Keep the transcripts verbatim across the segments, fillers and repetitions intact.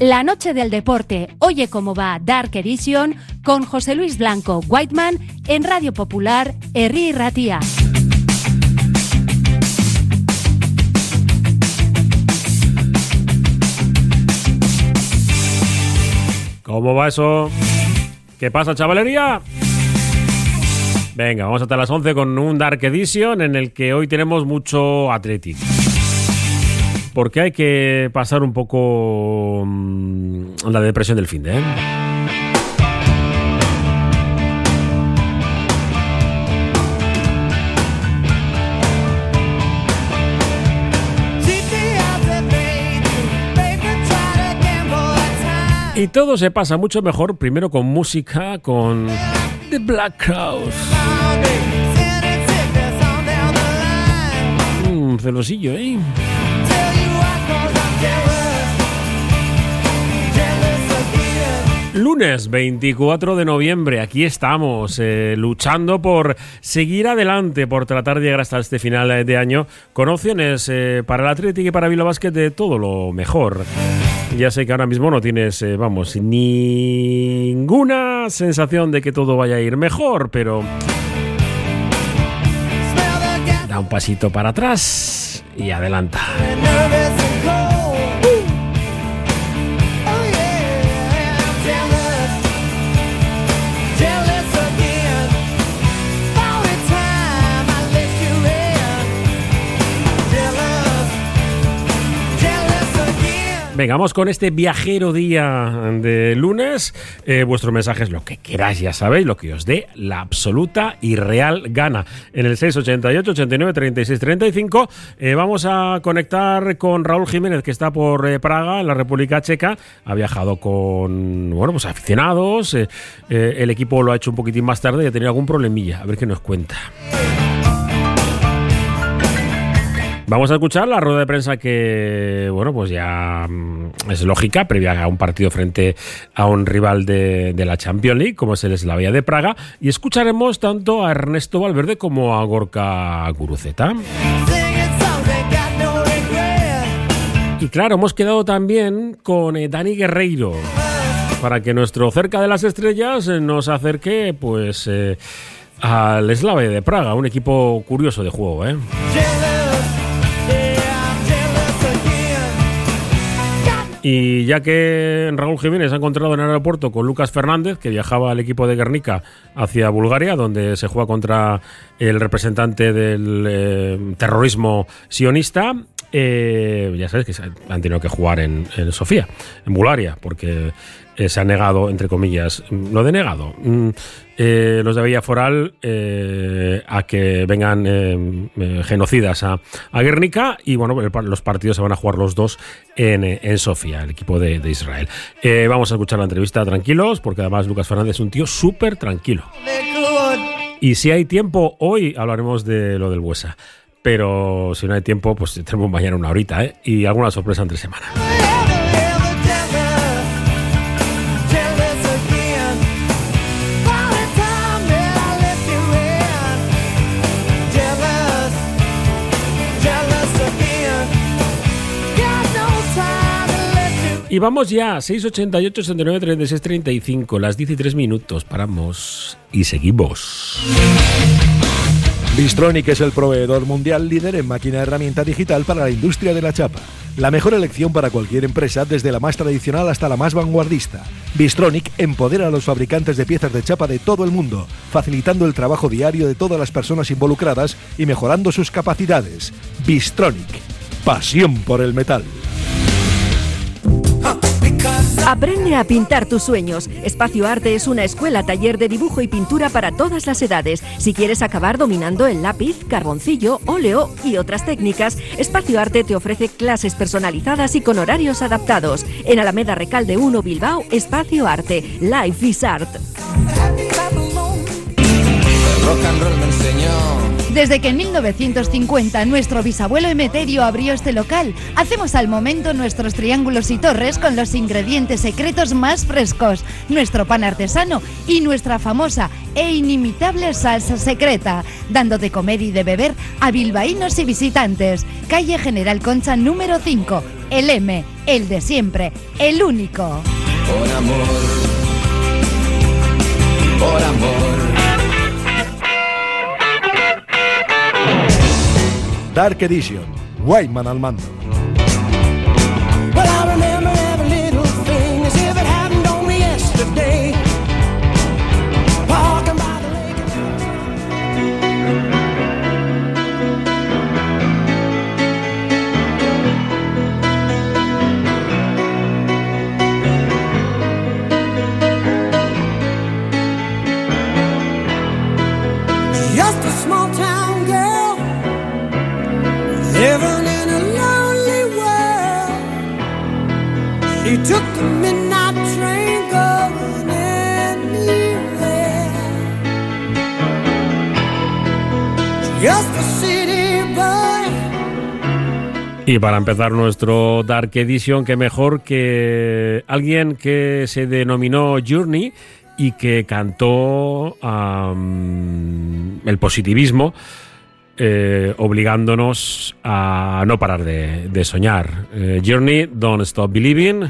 La noche del deporte, oye cómo va Dark Edition con José Luis Blanco Whiteman en Radio Popular, Herri y Ratia. ¿Cómo va eso? ¿Qué pasa, chavalería? Venga, vamos hasta las once con un Dark Edition en el que hoy tenemos mucho Athletic. Porque hay que pasar un poco mmm, la depresión del finde, ¿eh? Y todo se pasa mucho mejor primero con música, con The Black Crowes. Mmm, celosillo, ¿eh? Lunes veinticuatro de noviembre, aquí estamos eh, luchando por seguir adelante, por tratar de llegar hasta este final de año con opciones eh, para el Athletic y para Bilbao Basket de todo lo mejor. Ya sé que ahora mismo no tienes, eh, vamos, ninguna sensación de que todo vaya a ir mejor, pero da un pasito para atrás y adelanta. Venga, vamos con este viajero día de lunes. Eh, vuestro mensaje es lo que queráis, ya sabéis, lo que os dé la absoluta y real gana. En el seis ochenta y ocho, ochenta y nueve, treinta y seis, treinta y cinco eh, vamos a conectar con Raúl Jiménez, que está por eh, Praga, en la República Checa. Ha viajado con, bueno, pues aficionados. Eh, eh, el equipo lo ha hecho un poquitín más tarde y ha tenido algún problemilla. A ver qué nos cuenta. Vamos a escuchar la rueda de prensa que, bueno, pues ya es lógica, previa a un partido frente a un rival de, de la Champions League, como es el Slavia de Praga, y escucharemos tanto a Ernesto Valverde como a Gorka Guruceta. Y claro, hemos quedado también con eh, Dani Guerreiro, para que nuestro Cerca de las Estrellas nos acerque, pues, eh, al Slavia de Praga, un equipo curioso de juego, ¿eh? Y ya que Raúl Jiménez ha encontrado en el aeropuerto con Lucas Fernández, que viajaba al equipo de Guernica hacia Bulgaria, donde se juega contra el representante del eh, terrorismo sionista, eh, ya sabes que han tenido que jugar en, en Sofía, en Bulgaria, porque eh, se ha negado, entre comillas, lo de negado, eh, los de Villa Foral eh, a que vengan eh, eh, genocidas a, a Guernica, y bueno, el, los partidos se van a jugar los dos en, en Sofía, el equipo de, de Israel. Eh, vamos a escuchar la entrevista tranquilos, porque además Lucas Fernández es un tío súper tranquilo. Y si hay tiempo, hoy hablaremos de lo del Buesa. Pero si no hay tiempo, pues tenemos mañana una horita, ¿eh? Y alguna sorpresa entre semana. Y vamos ya, seis ochenta y ocho, ochenta y nueve, treinta y seis, treinta y cinco, las dieciséis minutos, paramos y seguimos. Bystronic es el proveedor mundial líder en máquina de herramienta digital para la industria de la chapa. La mejor elección para cualquier empresa, desde la más tradicional hasta la más vanguardista. Bystronic empodera a los fabricantes de piezas de chapa de todo el mundo, facilitando el trabajo diario de todas las personas involucradas y mejorando sus capacidades. Bystronic, pasión por el metal. Aprende a pintar tus sueños. Espacio Arte es una escuela taller de dibujo y pintura para todas las edades. Si quieres acabar dominando el lápiz, carboncillo, óleo y otras técnicas, Espacio Arte te ofrece clases personalizadas y con horarios adaptados. En Alameda Recalde uno, Bilbao, Espacio Arte. Life is Art. El rock and roll me enseñó. Desde que en mil novecientos cincuenta nuestro bisabuelo Emeterio abrió este local, hacemos al momento nuestros triángulos y torres con los ingredientes secretos más frescos, nuestro pan artesano y nuestra famosa e inimitable salsa secreta, dando de comer y de beber a bilbaínos y visitantes. Calle General Concha número cinco, el M, el de siempre, el único. Por amor, por amor. Dark Edition, Whiteman al mando. Well, I remember every little thing as if it happened only yesterday. Walking by the lake. Just a small town girl living in a lonely world. She took the midnight train going anywhere. Just a city boy. Y para empezar nuestro Dark Edition, qué mejor que alguien que se denominó Journey y que cantó um, el positivismo, eh, obligándonos a no parar de, de soñar. Eh, Journey, Don't Stop Believing.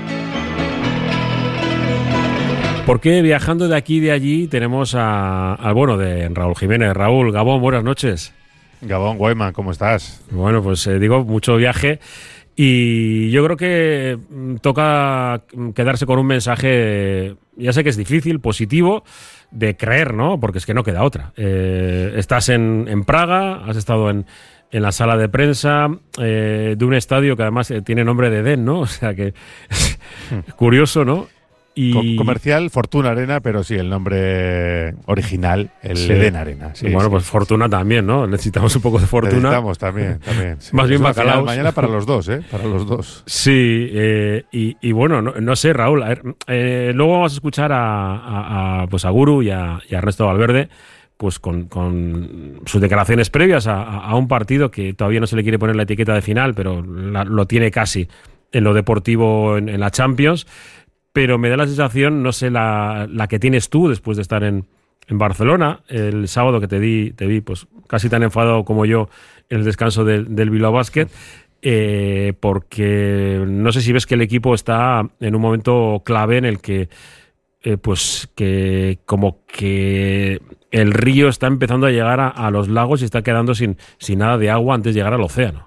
Porque viajando de aquí y de allí tenemos a, al bueno de Raúl Jiménez. Raúl, Gabón, buenas noches. Gabón, Whiteman, ¿cómo estás? Bueno, pues eh, digo, mucho viaje y yo creo que mm, toca quedarse con un mensaje, ya sé que es difícil, positivo, de creer, ¿no? Porque es que no queda otra. Eh, estás en, en Praga, has estado en, en la sala de prensa eh, de un estadio que además eh, tiene nombre de Edén, ¿no? O sea que es curioso, ¿no? Y... Comercial Fortuna Arena, pero sí, el nombre original, el sí. Edén Arena. Sí, bueno, sí, pues sí. Fortuna también, ¿no? Necesitamos un poco de fortuna. Necesitamos también, también. Sí. Más bien bacalaos. Mañana para los dos, ¿eh? Para los dos. Sí, eh, y, y bueno, no, no sé, Raúl, a ver, eh, luego vamos a escuchar a, a, a, pues a Guru y a, y a Ernesto Valverde, pues con, con sus declaraciones previas a, a un partido que todavía no se le quiere poner la etiqueta de final, pero la, lo tiene casi en lo deportivo en, en la Champions. Pero me da la sensación, no sé, la, la que tienes tú después de estar en, en Barcelona, el sábado que te di, te vi pues casi tan enfadado como yo en el descanso del, del Bilbao Basket, eh, porque no sé si ves que el equipo está en un momento clave en el que, eh, pues, que como que el río está empezando a llegar a, a los lagos y está quedando sin, sin nada de agua antes de llegar al océano.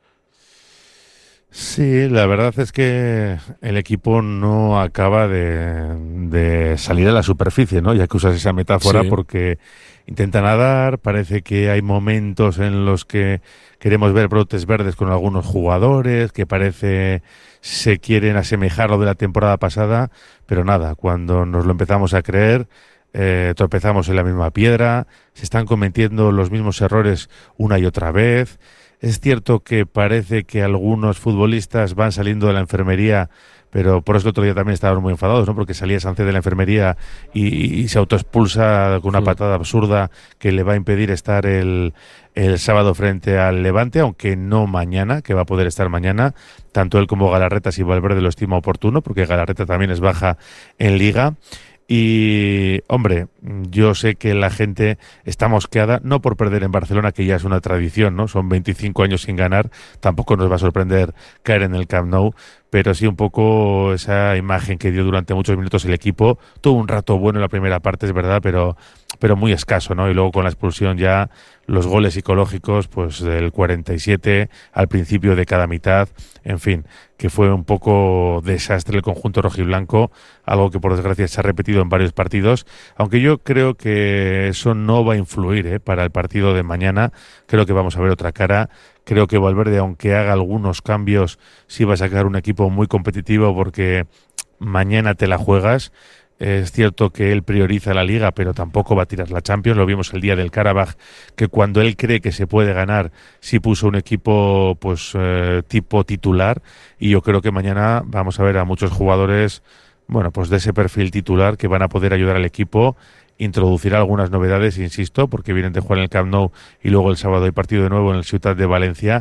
Sí, la verdad es que el equipo no acaba de, de salir a la superficie, ¿no? Ya que usas esa metáfora, sí. Porque intenta nadar, parece que hay momentos en los que queremos ver brotes verdes con algunos jugadores, que parece se quieren asemejar lo de la temporada pasada, pero nada, cuando nos lo empezamos a creer, eh, tropezamos en la misma piedra, se están cometiendo los mismos errores una y otra vez. Es cierto que parece que algunos futbolistas van saliendo de la enfermería, pero por eso el otro día también estaban muy enfadados, ¿no? Porque salía Sánchez de la enfermería y, y se autoexpulsa con una sí. patada absurda que le va a impedir estar el, el sábado frente al Levante, aunque no mañana, que va a poder estar mañana. Tanto él como Galarreta, si Valverde lo estima oportuno, porque Galarreta también es baja en Liga. Y, hombre, yo sé que la gente está mosqueada, no por perder en Barcelona, que ya es una tradición, ¿no? Son veinticinco años sin ganar, tampoco nos va a sorprender caer en el Camp Nou, pero sí un poco esa imagen que dio durante muchos minutos el equipo. Tuvo un rato bueno en la primera parte, es verdad, pero, pero muy escaso, ¿no? Y luego con la expulsión ya los goles psicológicos, pues del cuarenta y siete al principio de cada mitad, en fin, que fue un poco desastre el conjunto rojiblanco, algo que por desgracia se ha repetido en varios partidos, aunque yo creo que eso no va a influir ¿eh? para el partido de mañana. Creo que vamos a ver otra cara. Creo que Valverde, aunque haga algunos cambios, sí va a sacar un equipo muy competitivo, porque mañana te la juegas. Es cierto que él prioriza la Liga, pero tampoco va a tirar la Champions. Lo vimos el día del Karabaj, que cuando él cree que se puede ganar, sí puso un equipo pues eh, tipo titular. Y yo creo que mañana vamos a ver a muchos jugadores, bueno, pues de ese perfil titular, que van a poder ayudar al equipo. Introducirá algunas novedades, insisto, porque vienen de jugar en el Camp Nou y luego el sábado hay partido de nuevo en el Ciutat de Valencia.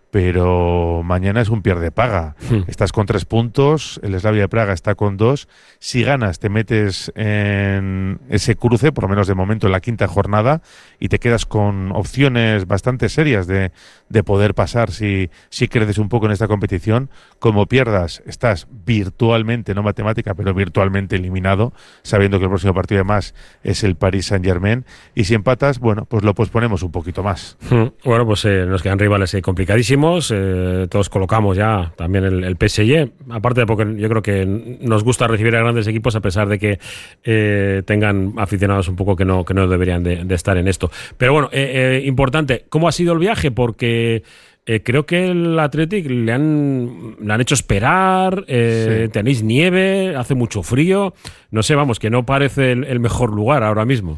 pero mañana es un pierde-paga. Hmm. Estás con tres puntos, el Slavia de Praga está con dos. Si ganas, te metes en ese cruce, por lo menos de momento en la quinta jornada, y te quedas con opciones bastante serias de, de poder pasar si, si creces un poco en esta competición. Como pierdas, estás virtualmente, no matemática, pero virtualmente eliminado, sabiendo que el próximo partido además es el Paris Saint-Germain. Y si empatas, bueno, pues lo posponemos un poquito más. Hmm. Bueno, pues eh, nos quedan rivales eh, complicadísimos. Eh, todos colocamos ya también el, el P S G, aparte de porque yo creo que nos gusta recibir a grandes equipos a pesar de que eh, tengan aficionados un poco que no, que no deberían de, de estar en esto. Pero bueno, eh, eh, importante, ¿cómo ha sido el viaje? Porque eh, creo que el Athletic le han, le han hecho esperar, eh, sí. Tenéis nieve, hace mucho frío, no sé, vamos, que no parece el, el mejor lugar ahora mismo.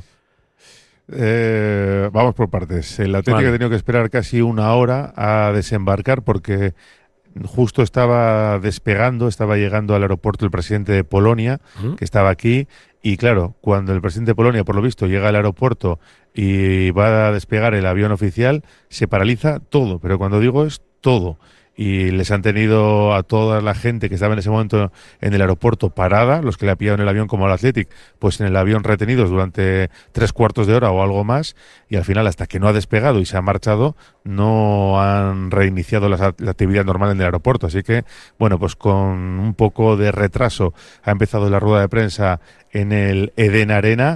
Eh, vamos por partes. El Atlético vale. ha tenido que esperar casi una hora a desembarcar porque justo estaba despegando, estaba llegando al aeropuerto el presidente de Polonia, ¿Mm? que estaba aquí, y claro, cuando el presidente de Polonia, por lo visto, llega al aeropuerto y va a despegar el avión oficial, se paraliza todo, pero cuando digo es todo. Y les han tenido a toda la gente que estaba en ese momento en el aeropuerto parada, los que le ha pillado en el avión como al Athletic, pues en el avión retenidos durante tres cuartos de hora o algo más, y al final hasta que no ha despegado y se ha marchado no han reiniciado la, la actividad normal en el aeropuerto. Así que, bueno, pues con un poco de retraso ha empezado la rueda de prensa en el Eden Arena.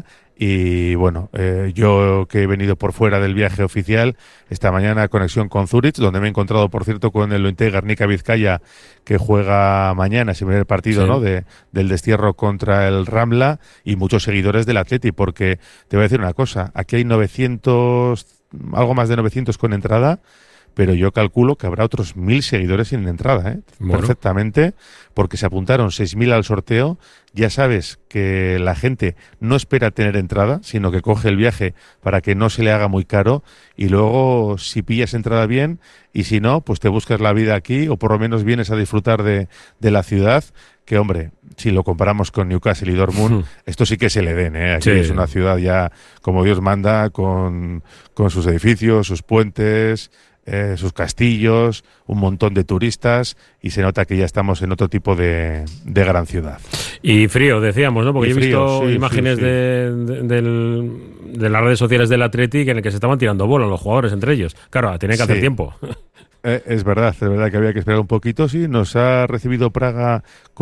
Y bueno, eh, yo que he venido por fuera del viaje oficial, esta mañana conexión con Zurich, donde me he encontrado, por cierto, con el Lointe Garnica Vizcaya, que juega mañana, ese primer partido, sí. ¿no? de, del destierro contra el Ramla, y muchos seguidores del Atleti, porque te voy a decir una cosa, aquí hay novecientos, algo más de novecientos con entrada, pero yo calculo que habrá otros mil seguidores sin entrada, ¿eh? Bueno. Perfectamente, porque se apuntaron seis mil al sorteo. Ya sabes que la gente no espera tener entrada, sino que coge el viaje para que no se le haga muy caro, y luego si pillas entrada bien, y si no, pues te buscas la vida aquí, o por lo menos vienes a disfrutar de, de la ciudad, que hombre, si lo comparamos con Newcastle y Dortmund, esto sí que se le den, ¿eh? Aquí sí. Es una ciudad ya como Dios manda, con, con sus edificios, sus puentes, Eh, sus castillos, un montón de turistas, y se nota que ya estamos en otro tipo de, de gran ciudad. Y frío, decíamos, ¿no? Porque y yo he frío, visto sí, imágenes sí, sí. De, de, del, de las redes sociales del Athletic en el que se estaban tirando bolos los jugadores entre ellos. Claro, tiene que hacer sí. tiempo. Eh, es verdad, es verdad que había que esperar un poquito, sí. Nos ha recibido Praga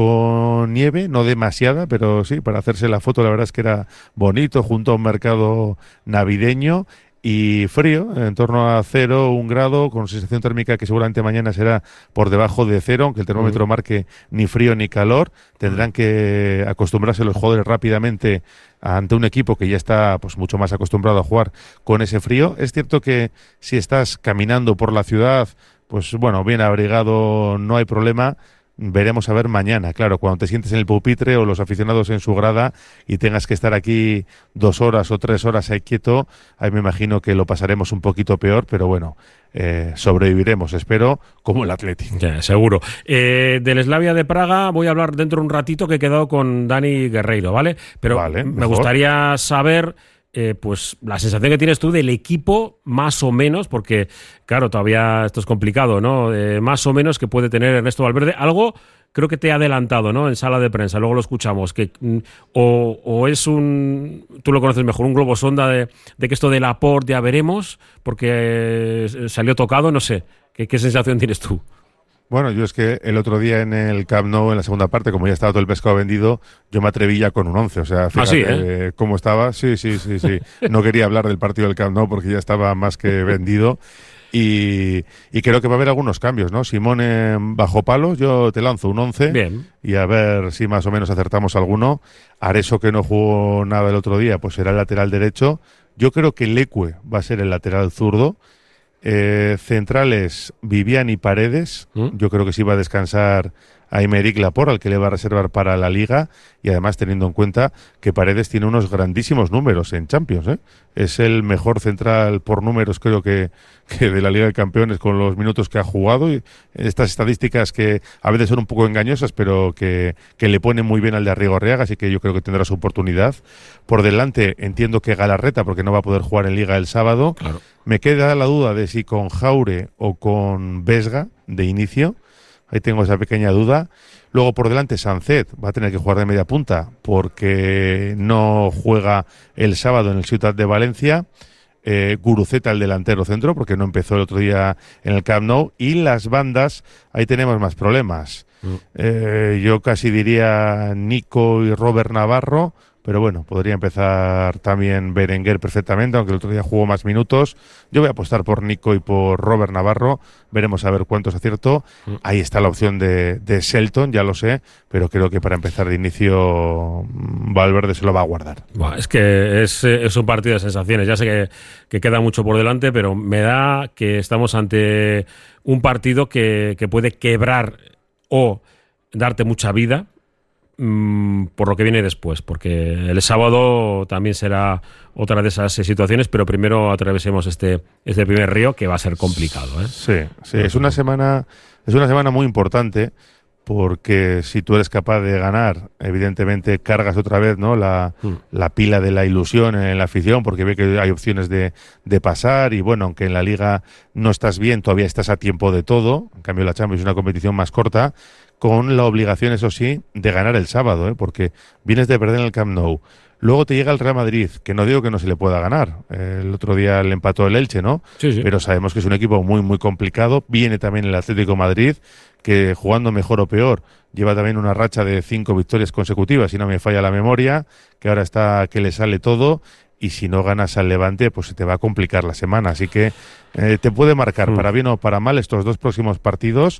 con nieve, no demasiada, pero sí, para hacerse la foto la verdad es que era bonito, junto a un mercado navideño. Y frío, en torno a cero, un grado, con sensación térmica que seguramente mañana será por debajo de cero, aunque el termómetro marque ni frío ni calor. Tendrán que acostumbrarse los jugadores rápidamente ante un equipo que ya está pues mucho más acostumbrado a jugar con ese frío. Es cierto que si estás caminando por la ciudad, pues bueno, bien abrigado, no hay problema. Veremos a ver mañana, claro, cuando te sientes en el pupitre o los aficionados en su grada y tengas que estar aquí dos horas o tres horas ahí quieto, ahí me imagino que lo pasaremos un poquito peor, pero bueno, eh, sobreviviremos, espero, como el Athletic. Ya, seguro. Eh, del Slavia de Praga voy a hablar dentro de un ratito, que he quedado con Dani Guerreiro, ¿vale? Pero vale, me mejor. gustaría saber... Eh, pues la sensación que tienes tú del equipo, más o menos, porque claro, todavía esto es complicado, ¿no? Eh, más o menos que puede tener Ernesto Valverde. Algo creo que te ha adelantado, ¿no? En sala de prensa, luego lo escuchamos, que mm, o, o es un, tú lo conoces mejor, un globo sonda de, de que esto de Laporte ya veremos, porque eh, salió tocado, no sé. ¿Qué, qué sensación tienes tú? Bueno, yo es que el otro día en el Camp Nou, en la segunda parte, como ya estaba todo el pescado vendido, yo me atreví ya con un once. O sea, fíjate ¿Ah, sí, eh? cómo estaba. Sí, sí, sí, sí. No quería hablar del partido del Camp Nou porque ya estaba más que vendido. Y, y creo que va a haber algunos cambios, ¿no? Simone bajo palos, yo te lanzo un once. Bien. Y a ver si más o menos acertamos alguno. Areso, que no jugó nada el otro día, pues será el lateral derecho. Yo creo que Leque va a ser el lateral zurdo. Eh, centrales, Vivian y Paredes. ¿Mm? Yo creo que sí va a descansar a Aymeric Laporte, al que le va a reservar para la Liga, y además teniendo en cuenta que Paredes tiene unos grandísimos números en Champions, ¿eh? Es el mejor central por números, creo que, que de la Liga de Campeones, con los minutos que ha jugado, y estas estadísticas que a veces son un poco engañosas, pero que, que le ponen muy bien al de Arrigorriaga, así que yo creo que tendrá su oportunidad. Por delante entiendo que Galarreta, porque no va a poder jugar en Liga el sábado. Claro. Me queda la duda de si con Jaure o con Vesga de inicio. Ahí tengo esa pequeña duda. Luego por delante Sancet va a tener que jugar de media punta porque no juega el sábado en el Ciutat de Valencia. Eh, Guruceta, el delantero centro, porque no empezó el otro día en el Camp Nou. Y las bandas, ahí tenemos más problemas. Mm. Eh, yo casi diría Nico y Robert Navarro, pero bueno, podría empezar también Berenguer perfectamente, aunque el otro día jugó más minutos. Yo voy a apostar por Nico y por Robert Navarro, veremos a ver cuántos acierto. Mm. Ahí está la opción de, de Shelton, ya lo sé, pero creo que para empezar de inicio Valverde se lo va a guardar. Bueno, es que es, es un partido de sensaciones, ya sé que, que queda mucho por delante, pero me da que estamos ante un partido que, que puede quebrar o darte mucha vida, por lo que viene después, porque el sábado también será otra de esas situaciones, pero primero atravesemos este este primer río, que va a ser complicado, ¿eh? Sí, sí, es una semana es una semana muy importante, porque si tú eres capaz de ganar, evidentemente cargas otra vez, ¿no?, la, mm. la pila de la ilusión en la afición, porque ve que hay opciones de, de pasar, y bueno, aunque en la Liga no estás bien, todavía estás a tiempo de todo. En cambio la Champions es una competición más corta, con la obligación, eso sí, de ganar el sábado, ¿eh? Porque vienes de perder en el Camp Nou. Luego te llega el Real Madrid, que no digo que no se le pueda ganar. El otro día le empató el Elche, ¿no? Sí, sí. Pero sabemos que es un equipo muy, muy complicado. Viene también el Atlético Madrid, que jugando mejor o peor, lleva también una racha de cinco victorias consecutivas, si no me falla la memoria, que ahora está que le sale todo. Y si no ganas al Levante, pues se te va a complicar la semana. Así que eh, te puede marcar mm. para bien o para mal estos dos próximos partidos,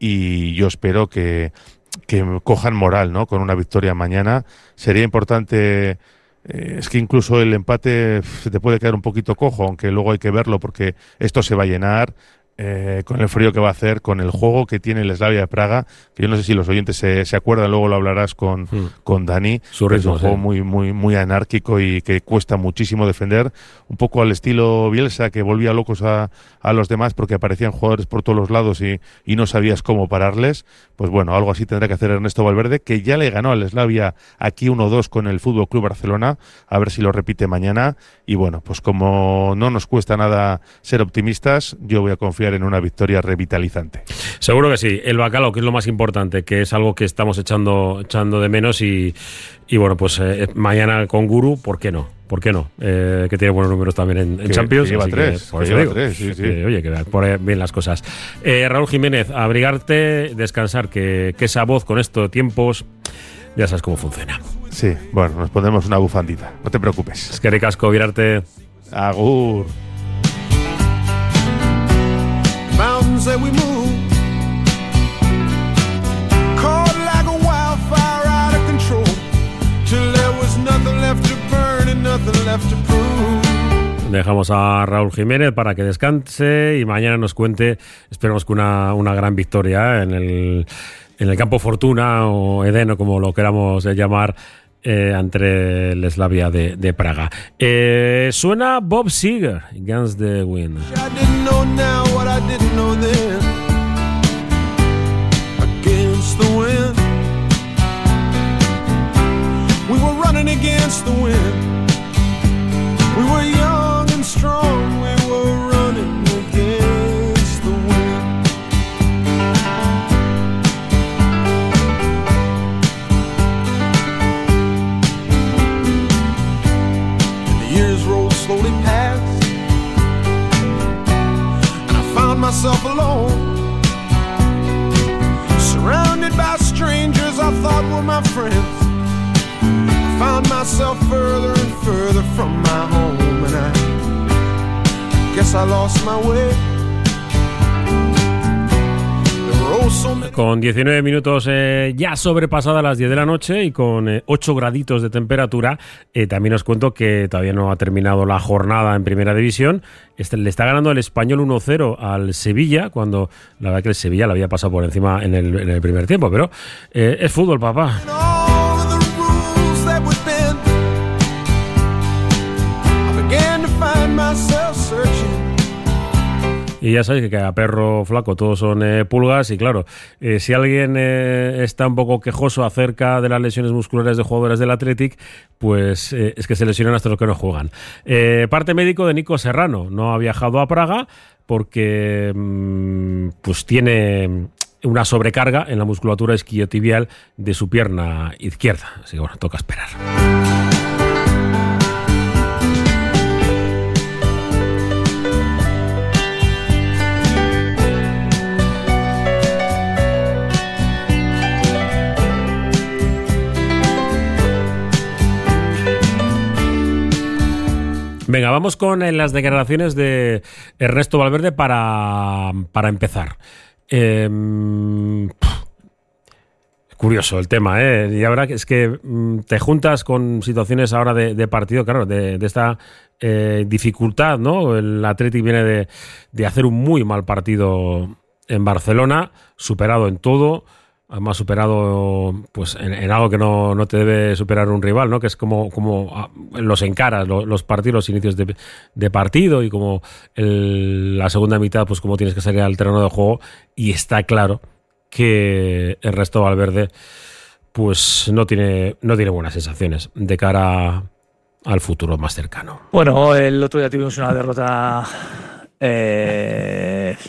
y yo espero que, que cojan moral, ¿no?, con una victoria mañana. Sería importante, eh, es que incluso el empate se te puede quedar un poquito cojo, aunque luego hay que verlo porque esto se va a llenar. Eh, con el frío que va a hacer, con el juego que tiene el Slavia de Praga, que yo no sé si los oyentes se, se acuerdan, luego lo hablarás con, mm. con Dani. Su ritmo, es un sí. juego muy, muy, muy anárquico y que cuesta muchísimo defender, un poco al estilo Bielsa, que volvía locos a, a los demás porque aparecían jugadores por todos los lados y, y no sabías cómo pararles. Pues bueno, algo así tendrá que hacer Ernesto Valverde, que ya le ganó al Slavia aquí uno dos con el F C Barcelona, a ver si lo repite mañana. Y bueno, pues como no nos cuesta nada ser optimistas, yo voy a confiar en una victoria revitalizante. Seguro que sí. El bacalao, que es lo más importante, que es algo que estamos echando echando de menos, y, y bueno, pues eh, mañana con Guru, ¿por qué no? ¿Por qué no? Eh, que tiene buenos números también en, en que, Champions. Que lleva así tres. Que, por que eso lleva digo, tres, sí, sí. Que, oye, que por bien las cosas. Eh, Raúl Jiménez, abrigarte, descansar, que, que esa voz con estos tiempos, ya sabes cómo funciona. Sí, bueno, nos pondremos una bufandita, no te preocupes. Es que ricasco, virarte. Agur. Mountains that we move, caught like a wildfire out of control, till there was nothing left to burn and nothing left to prove. Dejamos a Raúl Jiménez para que descanse y mañana nos cuente, esperemos que una, una gran victoria en el, en el campo Fortuna o Edén, o como lo queramos llamar, eh, ante el Slavia de, de Praga. Eh, suena Bob Seger, Against the Wind. I didn't know now what I didn't know then. Against the wind, we were running against the wind. We were young and strong, we were running against the wind. And the years rolled slowly past, and I found myself alone, surrounded by strangers I thought were my friends. Found myself further and further from my home, and I guess I lost my way. There were oh so many Con diecinueve minutos eh, ya sobrepasadas las diez de la noche y con eh, ocho graditos de temperatura, eh, también os cuento que todavía no ha terminado la jornada en Primera División. Este, le está ganando el Español uno cero al Sevilla, cuando la verdad que el Sevilla le había pasado por encima en el, en el primer tiempo, pero eh, es fútbol, papá. Y ya sabéis que cada perro flaco todos son eh, pulgas y claro, eh, si alguien eh, está un poco quejoso acerca de las lesiones musculares de jugadores del Athletic, pues eh, es que se lesionan hasta los que no juegan. Eh, parte médico de Nico Serrano, no ha viajado a Praga porque mmm, pues tiene una sobrecarga en la musculatura isquiotibial de su pierna izquierda, así que bueno, toca esperar. Venga, vamos con eh, las declaraciones de Ernesto Valverde para, para empezar. Eh, curioso el tema, ¿eh? Y ahora es que mm, te juntas con situaciones ahora de, de partido, claro, de, de esta eh, dificultad, ¿no? El Athletic viene de, de hacer un muy mal partido en Barcelona, superado en todo. Además superado pues en, en algo que no, no te debe superar un rival, ¿no? Que es como, como los encaras, los, los partidos, los inicios de, de partido y como el, la segunda mitad, pues como tienes que salir al terreno de juego. Y está claro que Ernesto Valverde pues no tiene, no tiene buenas sensaciones de cara al futuro más cercano. Bueno, el otro día tuvimos una derrota eh...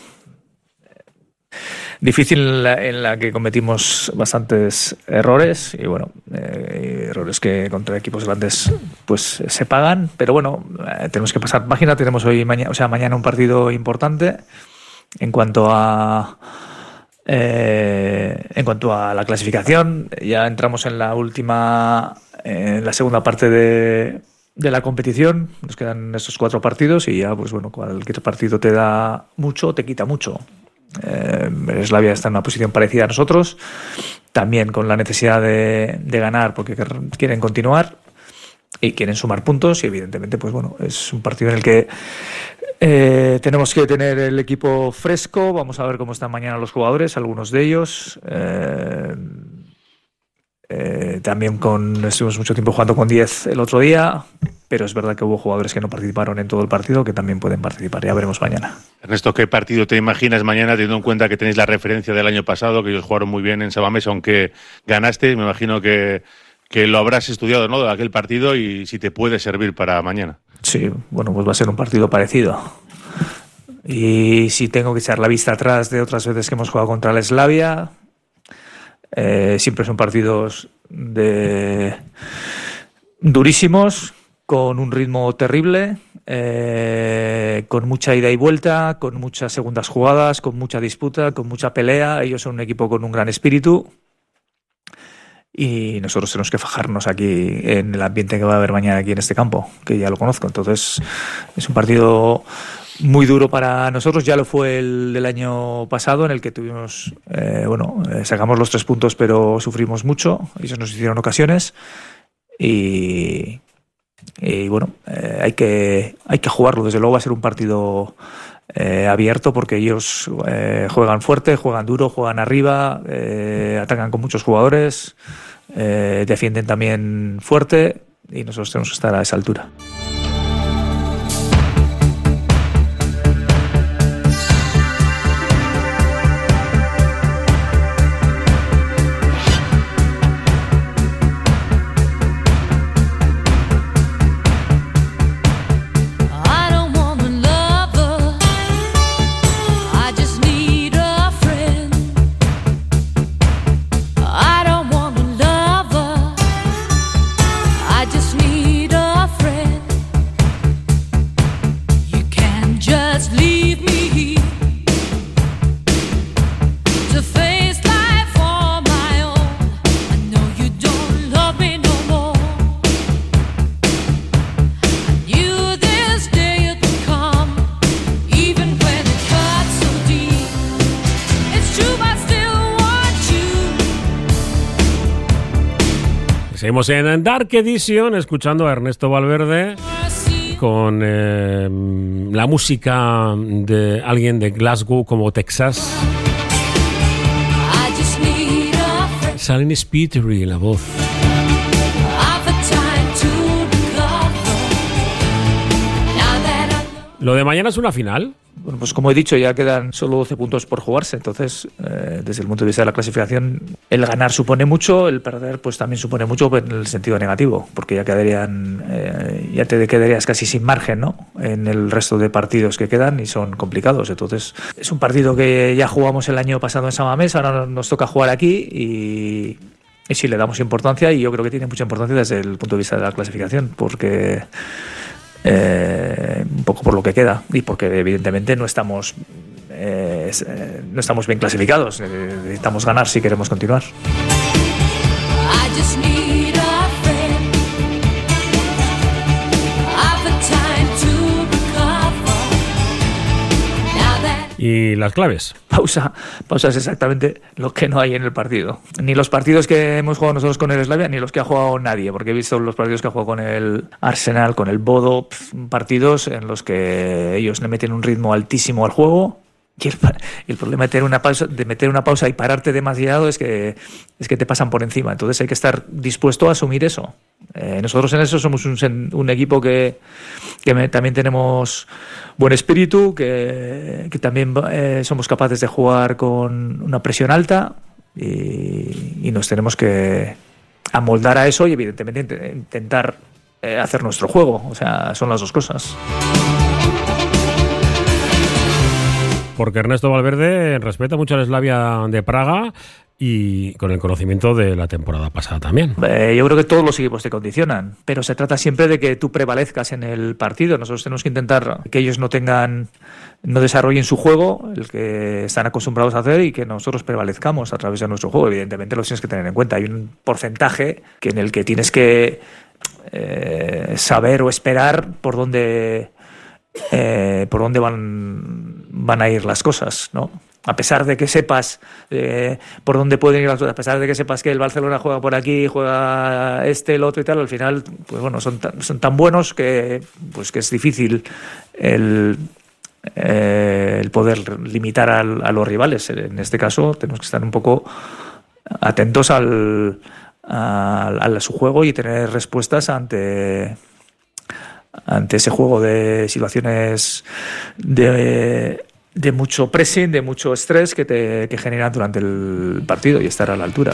difícil en la, en la que cometimos bastantes errores y bueno, eh, errores que contra equipos grandes pues se pagan, pero bueno, eh, tenemos que pasar página. Tenemos hoy mañana, o sea, mañana un partido importante en cuanto a eh, en cuanto a la clasificación. Ya entramos en la última, en la segunda parte de de la competición. Nos quedan estos cuatro partidos y ya pues bueno, cualquier partido te da mucho, te quita mucho. Eh, Slavia está en una posición parecida a nosotros, también con la necesidad de, de ganar porque quieren continuar y quieren sumar puntos y evidentemente pues bueno, es un partido en el que eh, tenemos que tener el equipo fresco. Vamos a ver cómo están mañana los jugadores, algunos de ellos eh, eh, también con estuvimos mucho tiempo jugando con diez el otro día, pero es verdad que hubo jugadores que no participaron en todo el partido que también pueden participar. Ya veremos mañana. Ernesto, ¿qué partido te imaginas mañana, teniendo en cuenta que tenéis la referencia del año pasado, que ellos jugaron muy bien en Sabamés, aunque ganaste? Me imagino que, que lo habrás estudiado, ¿no?, de aquel partido y si te puede servir para mañana. Sí, bueno, pues va a ser un partido parecido. Y si tengo que echar la vista atrás de otras veces que hemos jugado contra la Slavia, eh, siempre son partidos de durísimos, con un ritmo terrible, eh, con mucha ida y vuelta, con muchas segundas jugadas, con mucha disputa, con mucha pelea. Ellos son un equipo con un gran espíritu y nosotros tenemos que fajarnos aquí en el ambiente que va a haber mañana aquí en este campo, que ya lo conozco. Entonces es un partido muy duro para nosotros. Ya lo fue el del año pasado, en el que tuvimos, eh, bueno, eh, sacamos los tres puntos pero sufrimos mucho. Ellos nos hicieron ocasiones y... Y bueno, eh, hay que hay que jugarlo. Desde luego va a ser un partido eh, abierto porque ellos eh, juegan fuerte, juegan duro, juegan arriba, eh, atacan con muchos jugadores, eh, defienden también fuerte y nosotros tenemos que estar a esa altura. Friend Seguimos en Dark Edition escuchando a Ernesto Valverde con eh, la música de alguien de Glasgow como Texas. Salin Spiteri, la voz. ¿Lo de mañana es una final? Bueno, pues como he dicho, ya quedan solo doce puntos por jugarse, entonces eh, desde el punto de vista de la clasificación, el ganar supone mucho, el perder pues también supone mucho en el sentido negativo, porque ya quedarían eh, ya te quedarías casi sin margen, ¿no?, en el resto de partidos que quedan y son complicados. Entonces es un partido que ya jugamos el año pasado en San Mamés, ahora nos toca jugar aquí y, y sí le damos importancia, y yo creo que tiene mucha importancia desde el punto de vista de la clasificación, porque Eh, un poco por lo que queda y porque evidentemente no estamos eh, no estamos bien clasificados. Eh, necesitamos ganar si queremos continuar. ¿Y las claves? Pausa. Pausa es exactamente lo que no hay en el partido. Ni los partidos que hemos jugado nosotros con el Slavia, ni los que ha jugado nadie, porque he visto los partidos que ha jugado con el Arsenal, con el Bodo, partidos en los que ellos le meten un ritmo altísimo al juego. Y el, el problema de, tener una pausa, de meter una pausa y pararte demasiado es que, es que te pasan por encima. Entonces hay que estar dispuesto a asumir eso. Eh, nosotros en eso somos un, un equipo que, que me, también tenemos buen espíritu, que, que también eh, somos capaces de jugar con una presión alta y, y nos tenemos que amoldar a eso y evidentemente intentar eh, hacer nuestro juego. O sea, son las dos cosas. Porque Ernesto Valverde respeta mucho al Slavia de Praga y con el conocimiento de la temporada pasada también. Eh, yo creo que todos los equipos te condicionan, pero se trata siempre de que tú prevalezcas en el partido. Nosotros tenemos que intentar que ellos no tengan, no desarrollen su juego, el que están acostumbrados a hacer, y que nosotros prevalezcamos a través de nuestro juego. Evidentemente lo tienes que tener en cuenta. Hay un porcentaje que en el que tienes que eh, saber o esperar por dónde eh, por dónde van van a ir las cosas, ¿no? A pesar de que sepas eh, por dónde pueden ir las cosas, a pesar de que sepas que el Barcelona juega por aquí, juega este, el otro y tal, al final, pues bueno, son tan, son tan buenos que, pues que es difícil el, eh, el poder limitar al, a los rivales. En este caso, tenemos que estar un poco atentos al, al, a su juego y tener respuestas ante ante ese juego de situaciones de, de mucho pressing, de mucho estrés que te que generan durante el partido, y estar a la altura.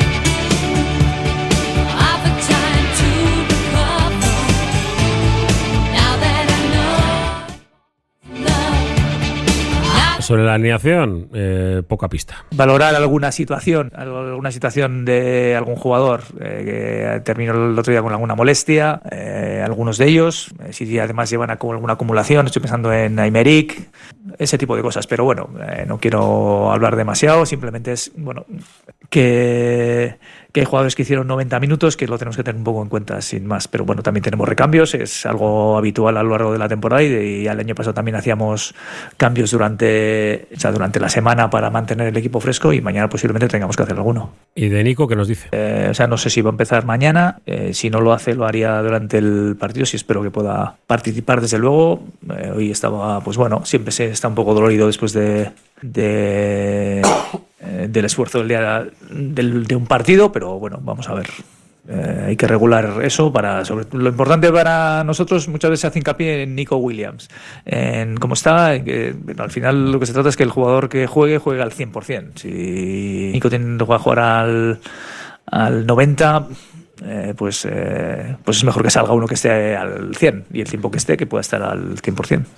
Sobre la alineación, eh, poca pista. Valorar alguna situación, alguna situación de algún jugador eh, que terminó el otro día con alguna molestia, eh, algunos de ellos, eh, si además llevan a alguna acumulación, estoy pensando en Aymeric, ese tipo de cosas, pero bueno, eh, no quiero hablar demasiado, simplemente es, bueno, que, que hay jugadores que hicieron noventa minutos, que lo tenemos que tener un poco en cuenta, sin más, pero bueno, también tenemos recambios, es algo habitual a lo largo de la temporada, y, de, y el año pasado también hacíamos cambios durante, o sea, durante la semana para mantener el equipo fresco, y mañana posiblemente tengamos que hacer alguno. ¿Y de Nico qué nos dice? Eh, o sea, no sé si va a empezar mañana, eh, si no lo hace lo haría durante el partido, si espero que pueda participar desde luego. Eh, hoy estaba, pues bueno, siempre se está un poco dolorido después de, de eh, del esfuerzo del día del, de un partido, pero bueno, vamos a ver. Eh, hay que regular eso. Para sobre lo importante para nosotros muchas veces se hace hincapié en Nico Williams, en cómo está, en que bueno, al final lo que se trata es que el jugador que juegue juegue al cien por ciento. Si Nico tiene que jugar al, al noventa, eh, pues, eh, pues es mejor que salga uno que esté al cien, y el tiempo que esté que pueda estar al cien por ciento.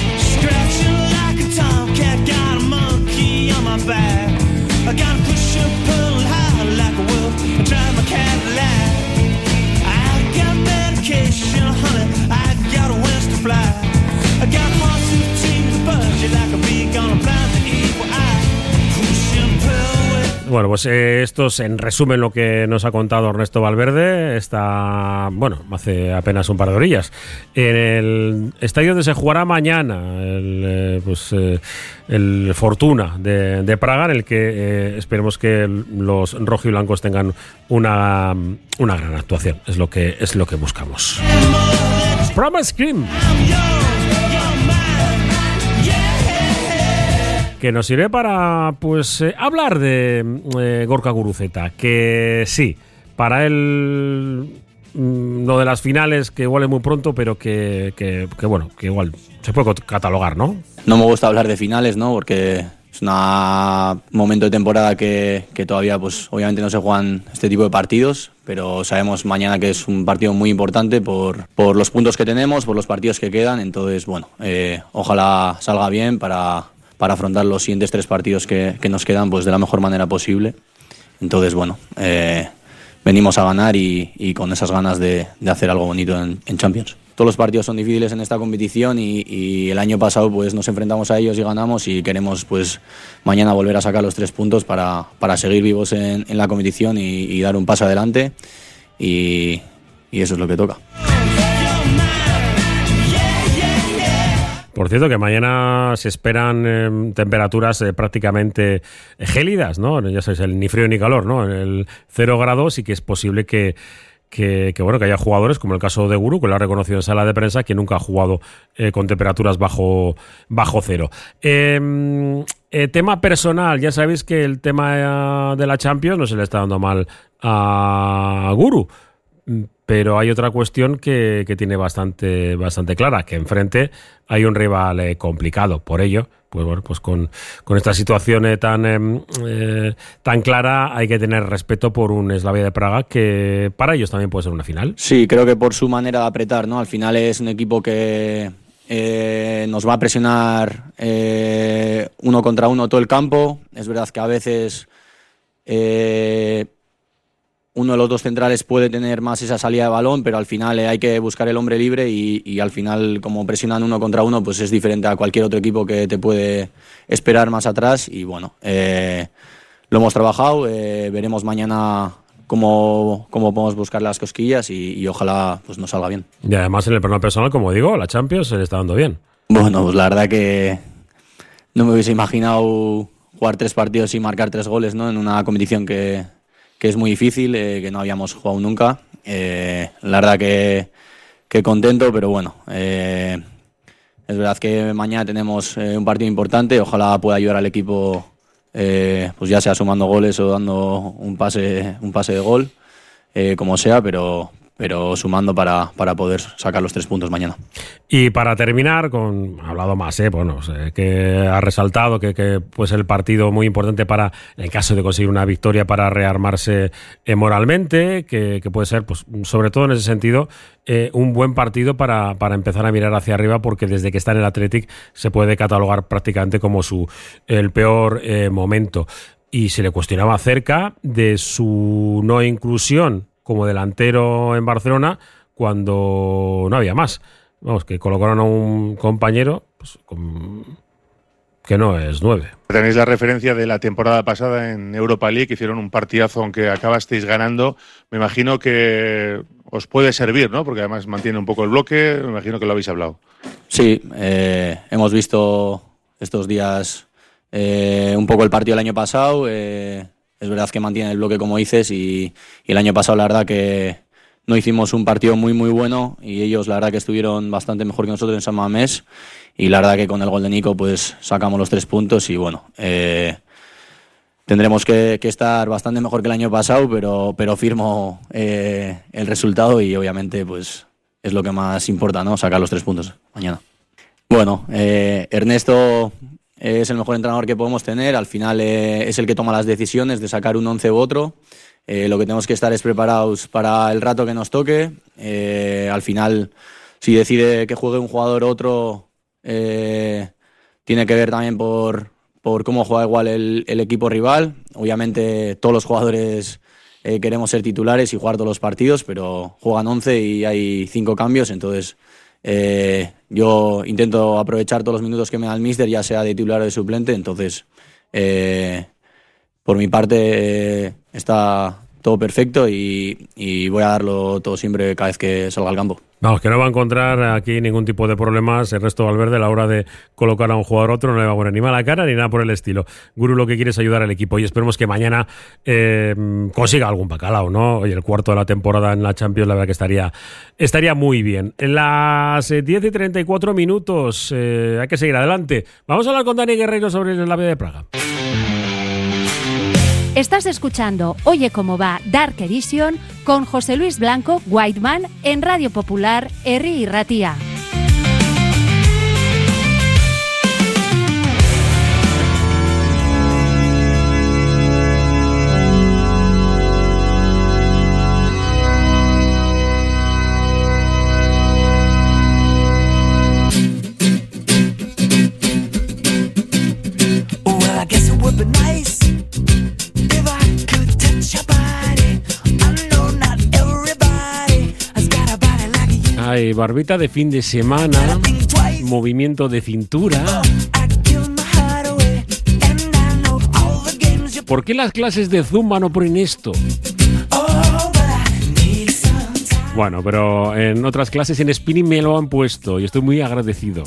Scratching like a tomcat, got a monkey on my back. I gotta push him Bueno, pues eh, esto es en resumen lo que nos ha contado Ernesto Valverde. Está, bueno, hace apenas un par de orillas, en el estadio donde se jugará mañana el, eh, pues, eh, el Fortuna de, de Praga, en el que eh, esperemos que los rojiblancos tengan una, una gran actuación. Es lo que, es lo que buscamos. Promise Scream, que nos sirve para pues eh, hablar de eh, Gorka Guruzeta, que sí, para él mm, lo de las finales que igual es muy pronto, pero que, que, que bueno, que igual se puede catalogar, ¿no? No me gusta hablar de finales, ¿no? Porque es un momento de temporada que, que todavía pues obviamente no se juegan este tipo de partidos, pero sabemos mañana que es un partido muy importante por, por los puntos que tenemos, por los partidos que quedan, entonces bueno, eh, ojalá salga bien para... para afrontar los siguientes tres partidos que, que nos quedan pues de la mejor manera posible. Entonces, bueno, eh, venimos a ganar y, y con esas ganas de, de hacer algo bonito en, en Champions. Todos los partidos son difíciles en esta competición y, y el año pasado pues nos enfrentamos a ellos y ganamos, y queremos pues mañana volver a sacar los tres puntos para, para seguir vivos en, en la competición y, y dar un paso adelante, y, y eso es lo que toca. Por cierto, que mañana se esperan eh, temperaturas eh, prácticamente gélidas, ¿no? Ya sabéis, el ni frío ni calor, ¿no? En el cero grados, y que es posible que, que, que, bueno, que haya jugadores, como el caso de Guru, que lo ha reconocido en sala de prensa, que nunca ha jugado eh, con temperaturas bajo, bajo cero. Eh, eh, tema personal, ya sabéis que el tema de la Champions no se le está dando mal a Guru. Pero hay otra cuestión que, que tiene bastante, bastante clara, que enfrente hay un rival eh, complicado. Por ello, pues bueno, pues con, con esta situación eh, tan, eh, eh, tan clara, hay que tener respeto por un Slavia de Praga que para ellos también puede ser una final. Sí, creo que por su manera de apretar, ¿no? Al final es un equipo que eh, nos va a presionar eh, uno contra uno todo el campo. Es verdad que a veces Eh, uno de los dos centrales puede tener más esa salida de balón, pero al final eh, hay que buscar el hombre libre y, y al final, como presionan uno contra uno, pues es diferente a cualquier otro equipo que te puede esperar más atrás. Y bueno, eh, lo hemos trabajado, eh, veremos mañana cómo, cómo podemos buscar las cosquillas y, y ojalá pues nos salga bien. Y además en el plano personal, como digo, la Champions se le está dando bien. Bueno, pues la verdad que no me hubiese imaginado jugar tres partidos y marcar tres goles, ¿no? En una competición que... que es muy difícil, eh, que no habíamos jugado nunca. Eh, la verdad que, que contento, pero bueno, eh, es verdad que mañana tenemos eh, un partido importante. Ojalá pueda ayudar al equipo, eh, pues ya sea sumando goles o dando un pase, un pase de gol, eh, como sea, pero, pero sumando para, para poder sacar los tres puntos mañana. Y para terminar, con ha hablado más, ¿eh? Bueno, sé que ha resaltado que, que pues el partido muy importante para, en caso de conseguir una victoria, para rearmarse eh, moralmente, que, que puede ser, pues sobre todo en ese sentido, eh, un buen partido para, para empezar a mirar hacia arriba, porque desde que está en el Athletic se puede catalogar prácticamente como su el peor eh, momento. Y se le cuestionaba acerca de su no inclusión como delantero en Barcelona cuando no había más. Vamos, que colocaron a un compañero pues, con... que no es nueve. Tenéis la referencia de la temporada pasada en Europa League, que hicieron un partidazo, aunque acabasteis ganando. Me imagino que os puede servir, ¿no? Porque además mantiene un poco el bloque. Me imagino que lo habéis hablado. Sí, eh, hemos visto estos días eh, un poco el partido del año pasado. Eh, es verdad que mantiene el bloque, como dices, y, y el año pasado la verdad que no hicimos un partido muy muy bueno y ellos la verdad que estuvieron bastante mejor que nosotros en San Mamés, y la verdad que con el gol de Nico pues sacamos los tres puntos y bueno, eh, tendremos que, que estar bastante mejor que el año pasado, pero, pero firmo eh, el resultado y obviamente pues es lo que más importa, ¿no? Sacar los tres puntos mañana. Bueno, eh, Ernesto es el mejor entrenador que podemos tener, al final eh, es el que toma las decisiones de sacar un once u otro. Eh, lo que tenemos que estar es preparados para el rato que nos toque. Eh, al final, si decide que juegue un jugador u otro, eh, tiene que ver también por, por cómo juega igual el, el equipo rival. Obviamente todos los jugadores eh, queremos ser titulares y jugar todos los partidos, pero juegan once y hay cinco cambios, entonces eh, yo intento aprovechar todos los minutos que me da el míster, ya sea de titular o de suplente, entonces... Eh, por mi parte eh, está todo perfecto y, y voy a darlo todo siempre cada vez que salga al campo. Vamos, que no va a encontrar aquí ningún tipo de problemas Ernesto Valverde a la hora de colocar a un jugador a otro, no le va a poner ni mala cara ni nada por el estilo. Guru lo que quiere es ayudar al equipo y esperemos que mañana eh, consiga algún bacalao, ¿no? Oye, el cuarto de la temporada en la Champions, la verdad que estaría, estaría muy bien. En las diez y treinta y cuatro minutos, eh, hay que seguir adelante. Vamos a hablar con Dani Guerreiro sobre el Slavia de Praga. Estás escuchando Oye Cómo Va Dark Edition con José Luis Blanco, Whiteman, en Radio Popular, Herri y Ratia. Hay barbita de fin de semana, movimiento de cintura. ¿Por qué las clases de Zumba no ponen esto? Bueno, pero en otras clases en spinning me lo han puesto y estoy muy agradecido.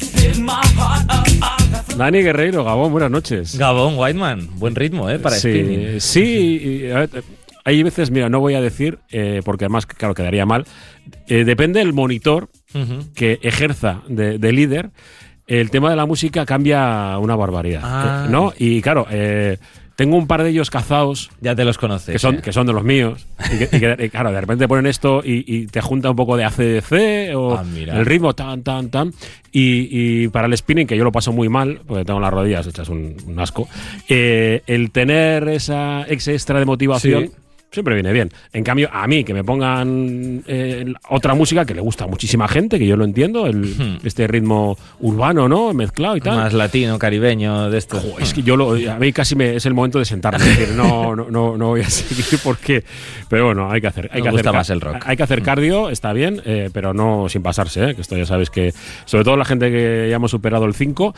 Dani Guerreiro, Gabón, buenas noches. Gabón, Whiteman, buen ritmo, ¿eh? Para sí, spinning. Sí, y, a ver, hay veces, mira, no voy a decir, eh, porque además, claro, quedaría mal. Eh, depende del monitor uh-huh. que ejerza de, de líder, el tema de la música cambia una barbaridad, ah. ¿no? Y claro, eh, tengo un par de ellos cazados. Ya te los conoces. Que son, eh. que son de los míos. Y, que, y, que, y claro, de repente ponen esto y, y te junta un poco de A C D C o ah, el ritmo tan, tan, tan. Y, y para el spinning, que yo lo paso muy mal, porque tengo las rodillas hechas un, un asco, eh, el tener esa ex extra de motivación. Sí. Siempre viene bien. En cambio, a mí, que me pongan eh, otra música que le gusta a muchísima gente, que yo lo entiendo, el, hmm. este ritmo urbano, ¿no? Mezclado y tal. Más latino, caribeño, de esto. Jo, es que yo lo, a mí casi me, es el momento de sentarme. Es decir, no, no, no, no voy a seguir porque. Pero bueno, hay que hacer. Hay me que gusta hacer, más el rock. Hay que hacer cardio, está bien, eh, pero no sin pasarse, ¿eh? Que esto ya sabes que. Sobre todo la gente que ya hemos superado el cinco,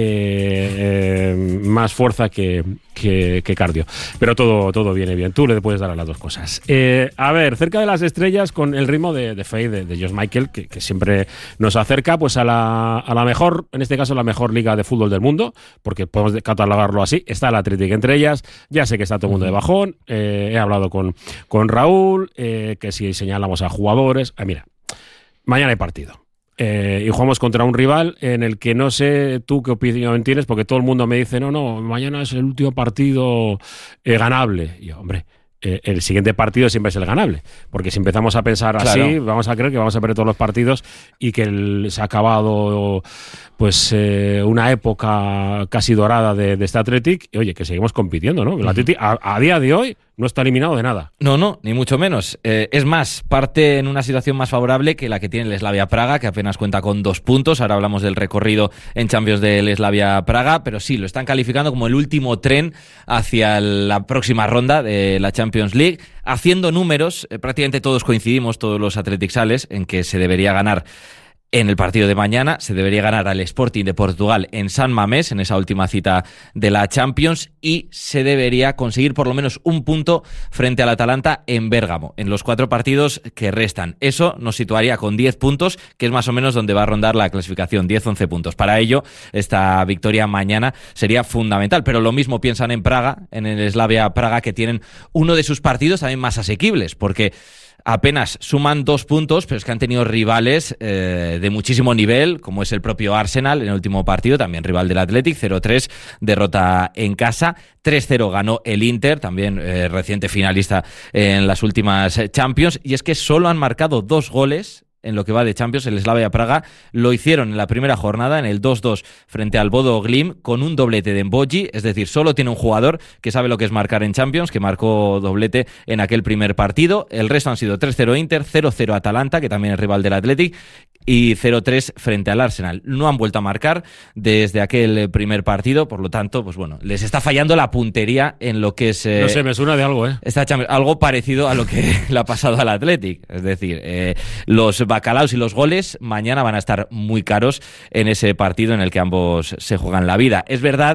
eh, eh, más fuerza que, que, que cardio. Pero todo, todo viene bien. Tú le puedes dar a las dos cosas. Eh, a ver, cerca de las estrellas con el ritmo de, de Faye, de, de George Michael, que, que siempre nos acerca pues a la, a la mejor, en este caso la mejor liga de fútbol del mundo, porque podemos catalogarlo así. Está el Athletic entre ellas, ya sé que está todo el mundo de bajón, eh, he hablado con, con Raúl, eh, que si señalamos a jugadores, ah, mira, mañana hay partido. Eh, y jugamos contra un rival en el que no sé tú qué opinión tienes, porque todo el mundo me dice, no, no, mañana es el último partido eh, ganable. Y yo, hombre, Eh, el siguiente partido siempre es el ganable, porque si empezamos a pensar así, claro, vamos a creer que vamos a perder todos los partidos y que el, se ha acabado pues eh, una época casi dorada de, de este Athletic, y oye, que seguimos compitiendo, ¿no? El uh-huh. Athletic a, a día de hoy no está eliminado de nada. No, no, ni mucho menos. Eh, es más, parte en una situación más favorable que la que tiene el Slavia Praga, que apenas cuenta con dos puntos. Ahora hablamos del recorrido en Champions del Slavia Praga, pero sí, lo están calificando como el último tren hacia la próxima ronda de la Champions League. Haciendo números, eh, prácticamente todos coincidimos, todos los atleticales, en que se debería ganar en el partido de mañana, se debería ganar al Sporting de Portugal en San Mamés, en esa última cita de la Champions, y se debería conseguir por lo menos un punto frente al Atalanta en Bérgamo, en los cuatro partidos que restan. Eso nos situaría con diez puntos, que es más o menos donde va a rondar la clasificación, diez once puntos. Para ello, esta victoria mañana sería fundamental, pero lo mismo piensan en Praga, en el Slavia Praga, que tienen uno de sus partidos también más asequibles, porque apenas suman dos puntos, pero es que han tenido rivales eh, de muchísimo nivel, como es el propio Arsenal en el último partido, también rival del Athletic, cero tres, derrota en casa, tres cero ganó el Inter, también eh, reciente finalista en las últimas Champions, y es que solo han marcado dos goles en lo que va de Champions. El Slavia Praga lo hicieron en la primera jornada, en el dos dos frente al Bodo Glimt, con un doblete de Mboggi, es decir, solo tiene un jugador que sabe lo que es marcar en Champions, que marcó doblete en aquel primer partido. El resto han sido tres cero Inter, cero cero Atalanta, que también es rival del Athletic, y cero tres frente al Arsenal. No han vuelto a marcar desde aquel primer partido, por lo tanto, pues bueno, les está fallando la puntería en lo que es... Eh, no sé, me suena de algo, ¿eh? Esta Champions, algo parecido a lo que le ha pasado al Athletic. Es decir, eh, los bacalaos y los goles mañana van a estar muy caros en ese partido en el que ambos se juegan la vida. Es verdad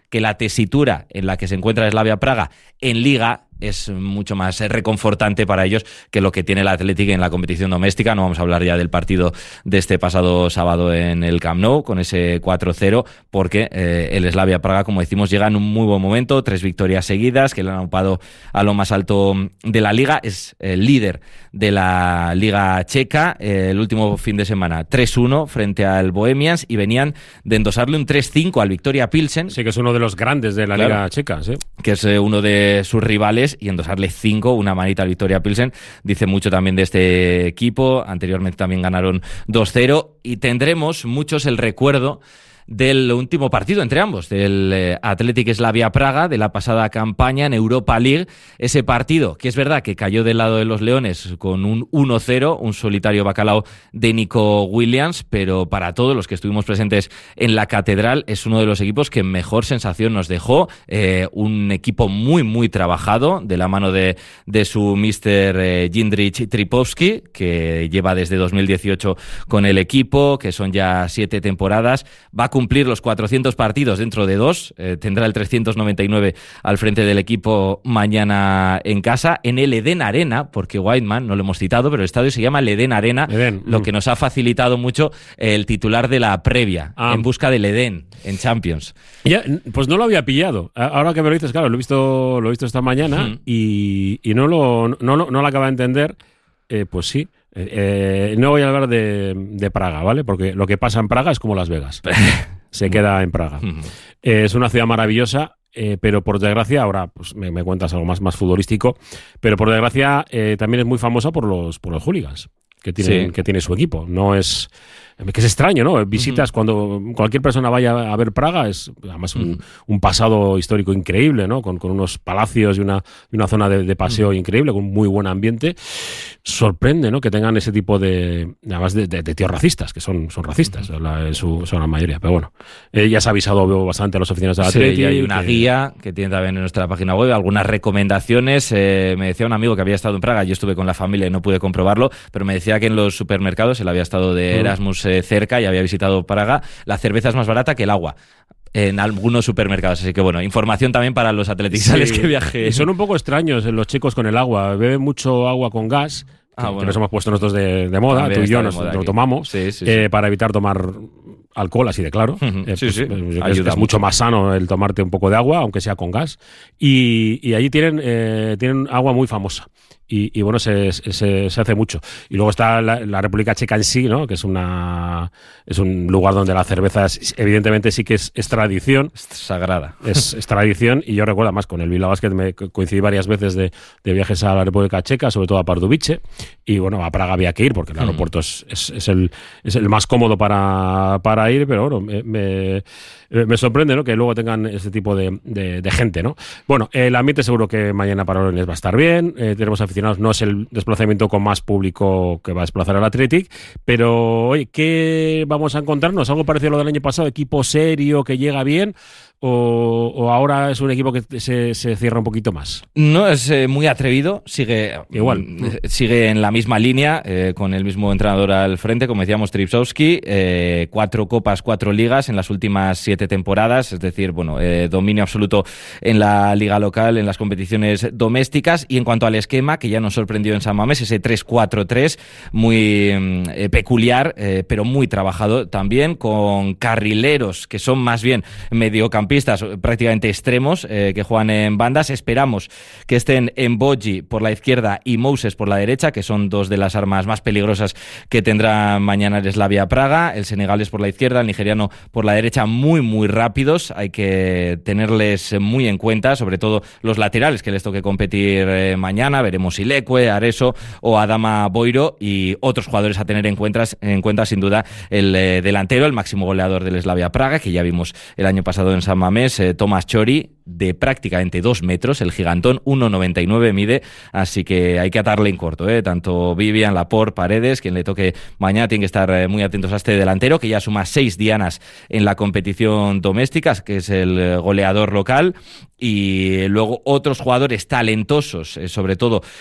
que la tesitura en la que se encuentra Slavia Praga en Liga es mucho más reconfortante para ellos que lo que tiene el Athletic en la competición doméstica. No vamos a hablar ya del partido de este pasado sábado en el Camp Nou con ese cuatro cero, porque eh, el Slavia Praga, como decimos, llega en un muy buen momento, tres victorias seguidas que le han ocupado a lo más alto de la Liga, es el líder de la Liga Checa, eh, el último fin de semana tres uno frente al Bohemians y venían de endosarle un tres cinco al Victoria Pilsen. Sí, que es uno de los grandes de la claro, Liga Checa, ¿sí? Que es eh, uno de sus rivales, y endosarle cinco, una manita al Victoria Pilsen, dice mucho también de este equipo. Anteriormente también ganaron dos cero y tendremos muchos el recuerdo del último partido entre ambos, del eh, Athletic Slavia Praga, de la pasada campaña en Europa League, ese partido que es verdad que cayó del lado de los Leones con un uno cero, un solitario bacalao de Nico Williams, pero para todos los que estuvimos presentes en la Catedral es uno de los equipos que mejor sensación nos dejó, eh, un equipo muy muy trabajado de la mano de, de su mister eh, Jindřich Trpišovský, que lleva desde dos mil dieciocho con el equipo, que son ya siete temporadas, va a cumplir los cuatrocientos partidos dentro de dos, eh, tendrá el trescientos noventa y nueve al frente del equipo mañana en casa, en el Eden Arena, porque Whiteman, no lo hemos citado, pero el estadio se llama el Eden Arena, Eden. Lo que nos ha facilitado mucho el titular de la previa, ah. en busca del Eden en Champions. Ya, pues no lo había pillado. Ahora que me lo dices, claro, lo he visto, lo he visto esta mañana uh-huh. y, y no, lo, no, no, no lo acabo de entender, eh, pues sí. Eh, no voy a hablar de, de Praga, ¿vale? Porque lo que pasa en Praga es como Las Vegas. Se queda en Praga. Eh, es una ciudad maravillosa, eh, pero por desgracia, ahora pues me, me cuentas algo más, más futbolístico, pero por desgracia eh, también es muy famosa por los, por los hooligans que tiene, sí. que tiene su equipo. No es... Que es extraño, ¿no? Visitas, uh-huh. cuando cualquier persona vaya a ver Praga, es además un, uh-huh. un pasado histórico increíble, ¿no? Con, con unos palacios y una, y una zona de, de paseo uh-huh. increíble, con muy buen ambiente. Sorprende, ¿no? Que tengan ese tipo de, además de, de, de tíos racistas, que son, son racistas, uh-huh. la, su, son la mayoría. Pero bueno, eh, ya se ha avisado veo, bastante a los oficinas de la Athletic. Sí, y hay una que... guía que tiene también en nuestra página web, algunas recomendaciones. Eh, me decía un amigo que había estado en Praga, yo estuve con la familia y no pude comprobarlo, pero me decía que en los supermercados, él había estado de Erasmus uh-huh. cerca y había visitado Praga, la cerveza es más barata que el agua en algunos supermercados, así que bueno, información también para los atletistas sí. que viajen. Y son un poco extraños los chicos con el agua, beben mucho agua con gas, ah, que, bueno. que nos hemos puesto nosotros de, de moda, también tú y yo nos lo tomamos, sí, sí, eh, sí. para evitar tomar alcohol, así de claro. Uh-huh. eh, sí, pues, sí. Es, es mucho más sano el tomarte un poco de agua, aunque sea con gas. Y, y allí tienen, eh, tienen agua muy famosa. Y, y bueno, se, se, se hace mucho. Y luego está la, la República Checa en sí, ¿no? Que es una es un lugar donde la cerveza es, evidentemente sí que es, es tradición. Es sagrada. Es, es tradición. Y yo recuerdo más con el Bilbao Basket, me coincidí varias veces de, de viajes a la República Checa, sobre todo a Pardubice. Y bueno, a Praga había que ir porque el aeropuerto mm. es, es, es, el, es el más cómodo para, para ir, pero bueno, me, me, me sorprende, ¿no? Que luego tengan este tipo de, de, de gente, ¿no? Bueno, el ambiente seguro que mañana para Orones va a estar bien. Eh, tenemos aficionados. No es el desplazamiento con más público que va a desplazar al Athletic, pero oye, ¿qué vamos a encontrarnos? ¿Algo parecido a lo del año pasado? ¿Equipo serio que llega bien? O, ¿O ahora es un equipo que se, se cierra un poquito más? No, es eh, muy atrevido, sigue igual, eh, sigue en la misma línea, eh, con el mismo entrenador al frente, como decíamos, Trpišovský, eh, cuatro copas, cuatro ligas en las últimas siete temporadas, es decir, bueno, eh, dominio absoluto en la liga local, en las competiciones domésticas. Y en cuanto al esquema, que ya nos sorprendió en San Mamés, ese tres cuatro tres, muy eh, peculiar, eh, pero muy trabajado también, con carrileros que son más bien mediocampistas, prácticamente extremos, eh, que juegan en bandas. Esperamos que estén en Bogi por la izquierda y Moses por la derecha, que son dos de las armas más peligrosas que tendrá mañana el Slavia Praga. El senegalés por la izquierda, el nigeriano por la derecha, muy muy rápidos. Hay que tenerles muy en cuenta, sobre todo los laterales que les toque competir eh, mañana. Veremos Ileque, Areso o Adama Boiro, y otros jugadores a tener en cuenta, en cuenta sin duda el eh, delantero, el máximo goleador del Slavia Praga, que ya vimos el año pasado en San Mamés, eh, Tomás Chori, de prácticamente dos metros, el gigantón, uno noventa y nueve mide, así que hay que atarle en corto, ¿eh? Tanto Vivian, Laporte, Paredes, quien le toque mañana, tienen que estar eh, muy atentos a este delantero, que ya suma seis dianas en la competición doméstica, que es el eh, goleador local. Y luego otros jugadores talentosos, eh, sobre todo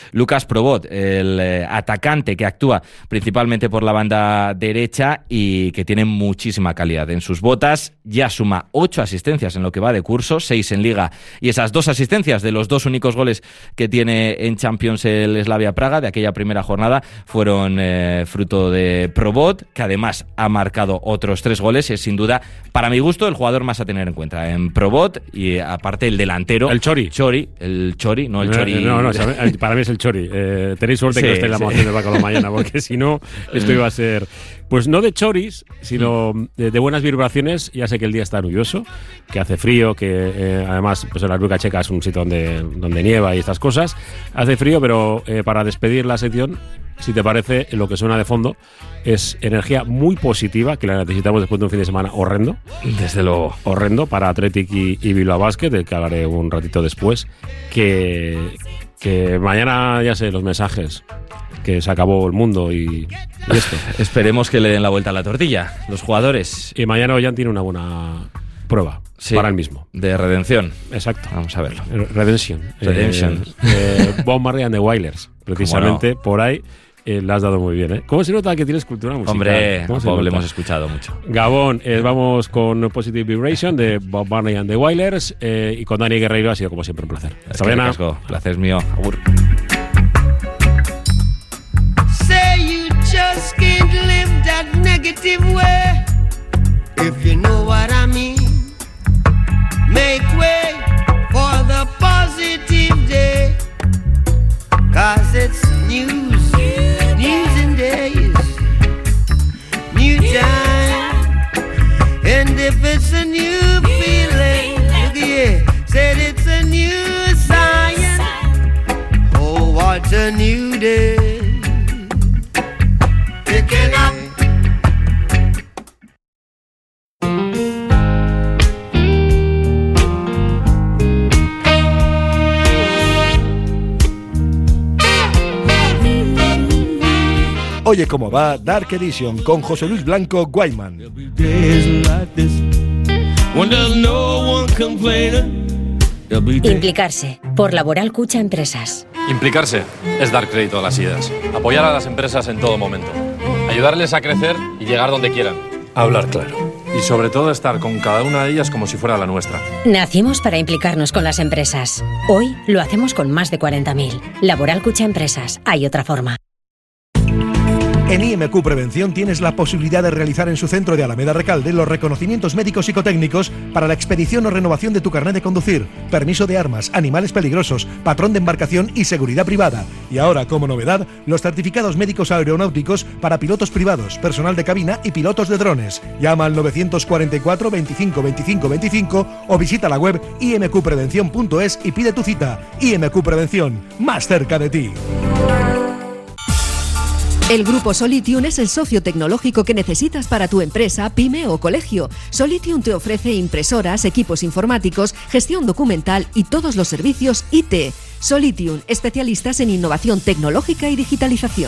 Lucas Probot, el eh, atacante que actúa principalmente por la banda derecha y que tiene muchísima calidad en sus botas. Ya suma ocho asistencias en lo que va de curso, seis en Liga, y esas dos asistencias de los dos únicos goles que tiene en Champions el Slavia Praga de aquella primera jornada fueron eh, fruto de Probot, que además ha marcado otros tres goles. Es sin duda, para mi gusto, el jugador más a tener en cuenta en Probot, y aparte el delantero. El Chori. Chori, el Chori, no el Chori. No, no, no, para mí es el Chori. Eh, tenéis suerte sí, que esté en la moción sí. de Bacalao mañana, porque si no, esto iba a ser, pues no de choris, sino de, de buenas vibraciones. Ya sé que el día está lluvioso, que hace frío, que eh, además pues en la República Checa es un sitio donde, donde nieva y estas cosas. Hace frío, pero eh, para despedir la sección, si te parece, lo que suena de fondo es energía muy positiva, que la necesitamos después de un fin de semana horrendo. Desde luego. Horrendo para Athletic y, y Bilbao Basket, del que hablaré un ratito después. Que, que mañana, ya sé, los mensajes, que se acabó el mundo y, y esto. Esperemos que le den la vuelta a la tortilla los jugadores. Y mañana Ollán tiene una buena prueba sí, para él mismo. De redención. Exacto. Vamos a verlo. Redemption. Redemption. Eh, eh, Bob Marley and the Wailers. Precisamente no? por ahí. Eh, la has dado muy bien, ¿eh? ¿Cómo se nota que tienes cultura musical? Hombre, Bob, le hemos escuchado mucho. Gabón, eh, vamos con Positive Vibration de Bob Marley and the Wailers, eh, y con Dani Guerreiro ha sido como siempre un placer. Hasta mañana. Placer es mío. Agur. Say you just can't live that negative way. If you know what I mean, make way for the positive day. Cause it's news. News and days, new time, and if it's a new feeling, look here, said it's a new science. Oh, what a new day, picking up. Oye cómo va Dark Edition con José Luis Blanco Guayman. Implicarse, por Laboral Cucha Empresas. Implicarse es dar crédito a las ideas, apoyar a las empresas en todo momento, ayudarles a crecer y llegar donde quieran. Hablar claro. Y sobre todo estar con cada una de ellas como si fuera la nuestra. Nacimos para implicarnos con las empresas. Hoy lo hacemos con más de cuarenta mil. Laboral Cucha Empresas. Hay otra forma. En I M Q Prevención tienes la posibilidad de realizar en su centro de Alameda Recalde los reconocimientos médicos psicotécnicos para la expedición o renovación de tu carnet de conducir, permiso de armas, animales peligrosos, patrón de embarcación y seguridad privada. Y ahora, como novedad, los certificados médicos aeronáuticos para pilotos privados, personal de cabina y pilotos de drones. Llama al novecientos cuarenta y cuatro, veinticinco, veinticinco, veinticinco o visita la web i m q prevención punto es y pide tu cita. I M Q Prevención, más cerca de ti. El Grupo Solitium es el socio tecnológico que necesitas para tu empresa, pyme o colegio. Solitium te ofrece impresoras, equipos informáticos, gestión documental y todos los servicios I T. Solitium, especialistas en innovación tecnológica y digitalización.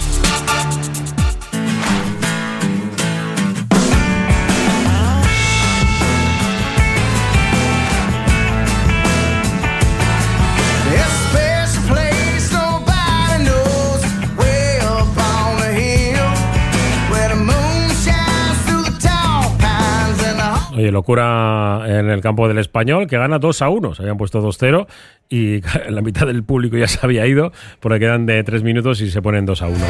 Oye, locura en el campo del Español, que gana dos a uno. Se habían puesto dos cero y la mitad del público ya se había ido, porque quedan de tres minutos y se ponen dos a uno.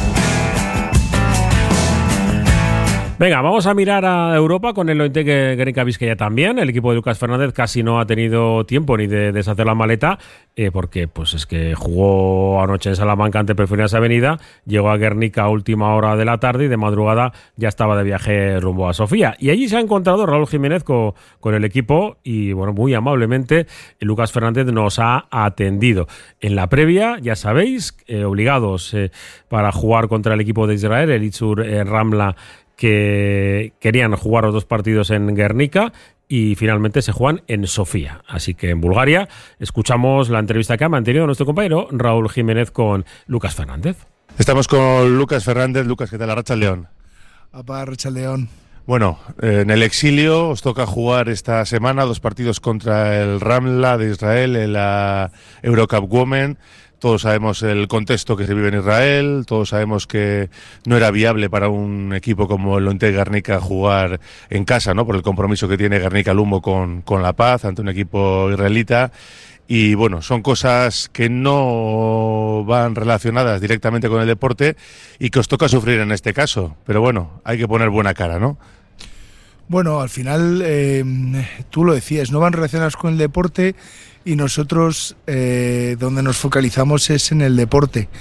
Venga, vamos a mirar a Europa con el Lointe Guernica Vizcaya también. El equipo de Lucas Fernández casi no ha tenido tiempo ni de deshacer la maleta, eh, porque pues es que jugó anoche en Salamanca ante Perfumerías Avenida, llegó a Guernica a última hora de la tarde y de madrugada ya estaba de viaje rumbo a Sofía. Y allí se ha encontrado Raúl Jiménez con, con el equipo y, bueno, muy amablemente Lucas Fernández nos ha atendido. En la previa, ya sabéis, eh, obligados eh, para jugar contra el equipo de Israel, el Itzur eh, Ramla, que querían jugar los dos partidos en Guernica y finalmente se juegan en Sofía. Así que en Bulgaria escuchamos la entrevista que ha mantenido nuestro compañero Raúl Jiménez con Lucas Fernández. Estamos con Lucas Fernández. Lucas, ¿qué tal? Arratsaldeon. Apa, Arratsaldeon. Bueno, en el exilio os toca jugar esta semana dos partidos contra el Ramla de Israel en la Eurocup Women. todos sabemos el contexto que se vive en Israel, todos sabemos que no era viable para un equipo como el Lointe Guernica jugar en casa, ¿no? Por el compromiso que tiene Guernica Lumo con, con La Paz ante un equipo israelita. Y bueno, son cosas que no van relacionadas directamente con el deporte y que os toca sufrir en este caso. Pero bueno, hay que poner buena cara, ¿no? Bueno, al final, eh, tú lo decías, no van relacionadas con el deporte y nosotros eh, donde nos focalizamos es en el deporte.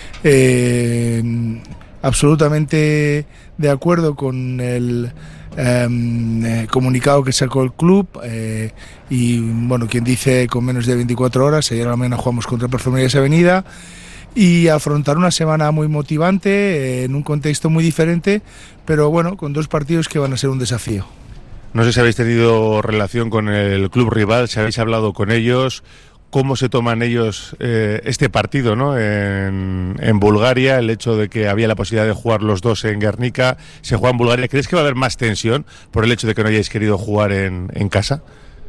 Eh, absolutamente de acuerdo con el eh, comunicado que sacó el club eh, y bueno, quien dice con menos de veinticuatro horas, ayer a la mañana jugamos contra Perfumerías Avenida y afrontar una semana muy motivante eh, en un contexto muy diferente, pero bueno, con dos partidos que van a ser un desafío. No sé si habéis tenido relación con el club rival, si habéis hablado con ellos, cómo se toman ellos eh, este partido, ¿no? En, en Bulgaria, el hecho de que había la posibilidad de jugar los dos en Guernica, se juega en Bulgaria. ¿Crees que va a haber más tensión por el hecho de que no hayáis querido jugar en, en casa?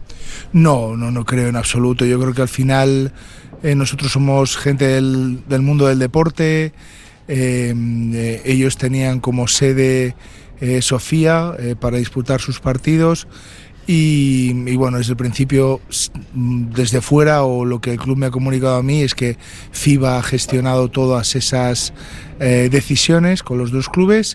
No, no, no creo en absoluto. Yo creo que al final eh, nosotros somos gente del, del mundo del deporte. Eh, eh, ellos tenían como sede eh, Sofía eh, para disputar sus partidos. Y, y bueno, desde el principio, desde fuera, o lo que el club me ha comunicado a mí, es que FIBA ha gestionado todas esas eh, decisiones con los dos clubes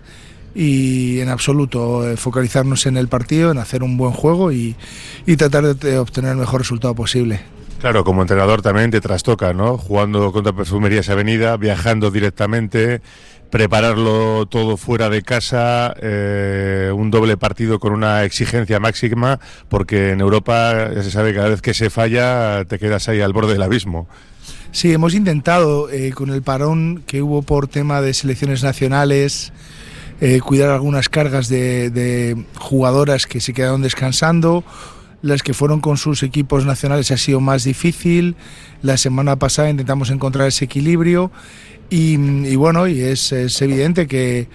y en absoluto eh, focalizarnos en el partido, en hacer un buen juego y, y tratar de obtener el mejor resultado posible. Claro, como entrenador también te trastoca, ¿no? Jugando contra Perfumerías Avenida, viajando directamente, prepararlo todo fuera de casa, eh, un doble partido con una exigencia máxima, porque en Europa ya se sabe que cada vez que se falla te quedas ahí al borde del abismo. Sí, hemos intentado, eh, con el parón que hubo por tema de selecciones nacionales, eh, cuidar algunas cargas de, de jugadoras que se quedaron descansando. Las que fueron con sus equipos nacionales ha sido más difícil. La semana pasada intentamos encontrar ese equilibrio y, y bueno, y es, es evidente que,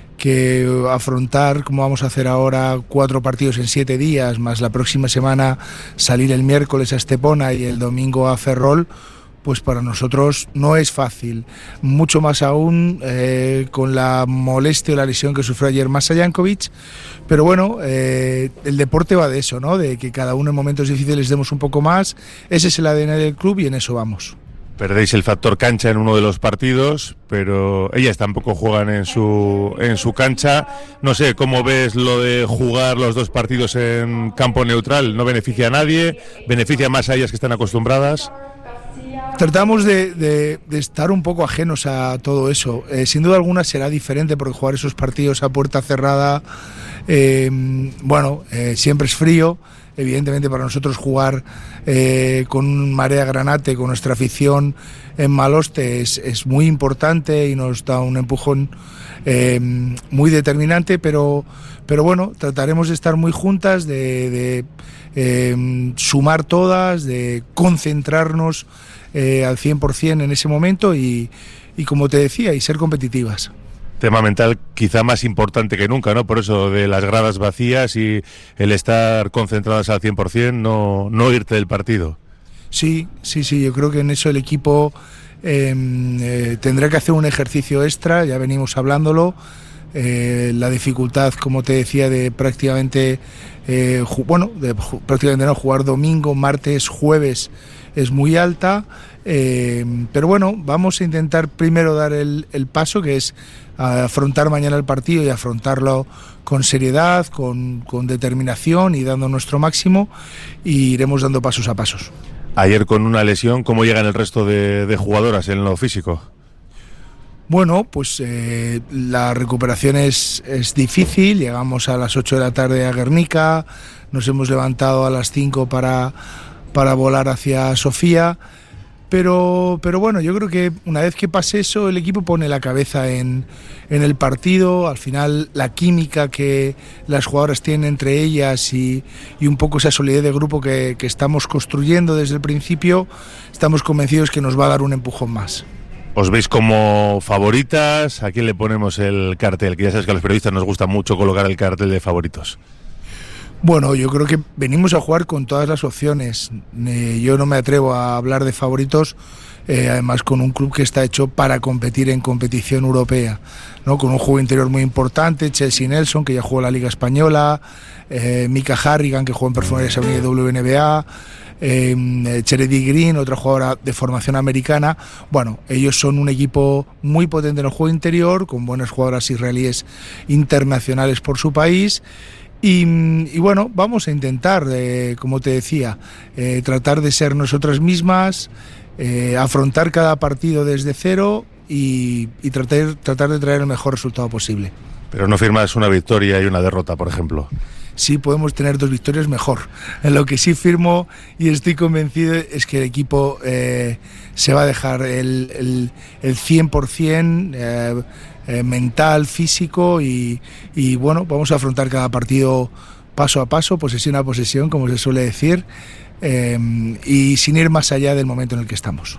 que afrontar, como vamos a hacer ahora, cuatro partidos en siete días, más la próxima semana salir el miércoles a Estepona y el domingo a Ferrol, pues para nosotros no es fácil, mucho más aún eh, con la molestia o la lesión que sufrió ayer Masa Jankovic, pero bueno, eh, el deporte va de eso, ¿no? De que cada uno en momentos difíciles demos un poco más, ese es el A D N del club y en eso vamos. Perdéis el factor cancha en uno de los partidos, pero ellas tampoco juegan en su en su cancha. No sé, ¿cómo ves lo de jugar los dos partidos en campo neutral? ¿No beneficia a nadie? ¿Beneficia más a ellas que están acostumbradas? Tratamos de, de, de estar un poco ajenos a todo eso. Eh, sin duda alguna será diferente porque jugar esos partidos a puerta cerrada, eh, bueno, eh, siempre es frío. Evidentemente para nosotros jugar eh, con Marea Granate, con nuestra afición en Maloste es, es muy importante y nos da un empujón eh, muy determinante, pero, pero bueno, trataremos de estar muy juntas, de, de eh, sumar todas, de concentrarnos Eh, al cien por ciento en ese momento y, y como te decía, y ser competitivas. Tema mental quizá más importante que nunca, ¿no? Por eso de las gradas vacías y el estar concentradas al cien por ciento, no, no irte del partido. Sí, sí, sí, yo creo que en eso el equipo eh, eh, tendrá que hacer un ejercicio extra, ya venimos hablándolo. Eh, la dificultad, como te decía, de prácticamente, eh, ju- bueno, de ju- prácticamente no jugar domingo, martes, jueves es muy alta, eh, pero bueno, vamos a intentar primero dar el, el paso, que es afrontar mañana el partido y afrontarlo con seriedad, con, con determinación y dando nuestro máximo, y iremos dando pasos a pasos. Ayer con una lesión, ¿cómo llegan el resto de, de jugadoras en lo físico? Bueno, pues eh, la recuperación es, es difícil. Llegamos a las ocho de la tarde a Guernica, nos hemos levantado a las cinco para, para volar hacia Sofía, pero, pero bueno, yo creo que una vez que pase eso, el equipo pone la cabeza en, en el partido. Al final, la química que las jugadoras tienen entre ellas y, y un poco esa solidez de grupo que, que estamos construyendo desde el principio, estamos convencidos que nos va a dar un empujón más. ¿Os veis como favoritas? ¿A quién le ponemos el cartel? Que ya sabes que a los periodistas nos gusta mucho colocar el cartel de favoritos. Bueno, yo creo que venimos a jugar con todas las opciones. Eh, yo no me atrevo a hablar de favoritos eh, además con un club que está hecho para competir en competición europea, ¿no? Con un juego interior muy importante, Chelsea Nelson, que ya jugó la Liga Española, eh, Mika Harrigan, que jugó en Perfumerías Avenida W N B A, eh, Cheredi Green, otra jugadora de formación americana. Bueno, ellos son un equipo muy potente en el juego interior, con buenas jugadoras israelíes internacionales por su país. Y, y bueno, vamos a intentar, eh, como te decía, eh, tratar de ser nosotras mismas, eh, afrontar cada partido desde cero y, y tratar, tratar de traer el mejor resultado posible. Pero no firmas una victoria y una derrota, por ejemplo. Sí, podemos tener dos victorias mejor. En lo que sí firmo y estoy convencido es que el equipo eh, se va a dejar el, el, el cien por ciento eh, eh, mental, físico y, y bueno, vamos a afrontar cada partido paso a paso, posesión a posesión, como se suele decir, eh, y sin ir más allá del momento en el que estamos.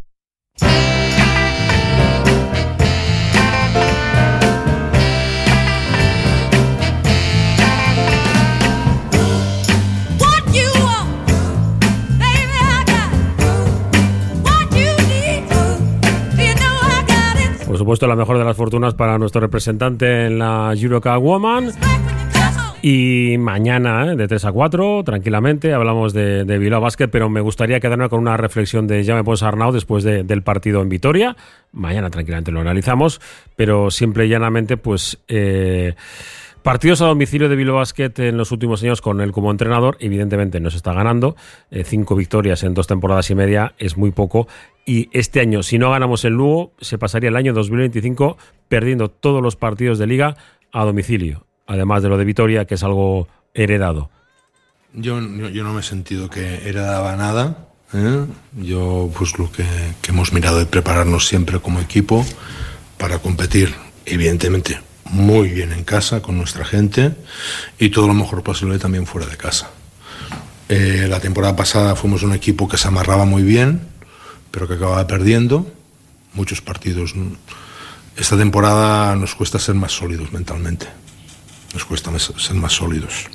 Por supuesto, la mejor de las fortunas para nuestro representante en la Eurocup Women. Y mañana, ¿eh? de tres a cuatro, tranquilamente, hablamos de, de Bilbao Basket, pero me gustaría quedarme con una reflexión de Jaume Pons Arnau después de, del partido en Vitoria. Mañana tranquilamente lo analizamos, pero simple y llanamente, pues... Eh, partidos a domicilio de Bilbao Basket en los últimos años con él como entrenador, evidentemente no se está ganando. Eh, cinco victorias en dos temporadas y media es muy poco. Y este año, si no ganamos en Lugo, se pasaría el año dos mil veinticinco perdiendo todos los partidos de Liga a domicilio. Además de lo de Vitoria, que es algo heredado. Yo, yo, yo no me he sentido que heredaba nada. ¿eh? Yo, pues lo que, que hemos mirado es prepararnos siempre como equipo para competir, evidentemente, muy bien en casa con nuestra gente y todo lo mejor posible también fuera de casa. Eh, la temporada pasada fuimos un equipo que se amarraba muy bien, pero que acababa perdiendo muchos partidos. Esta temporada nos cuesta ser más sólidos mentalmente, nos cuesta ser más sólidos.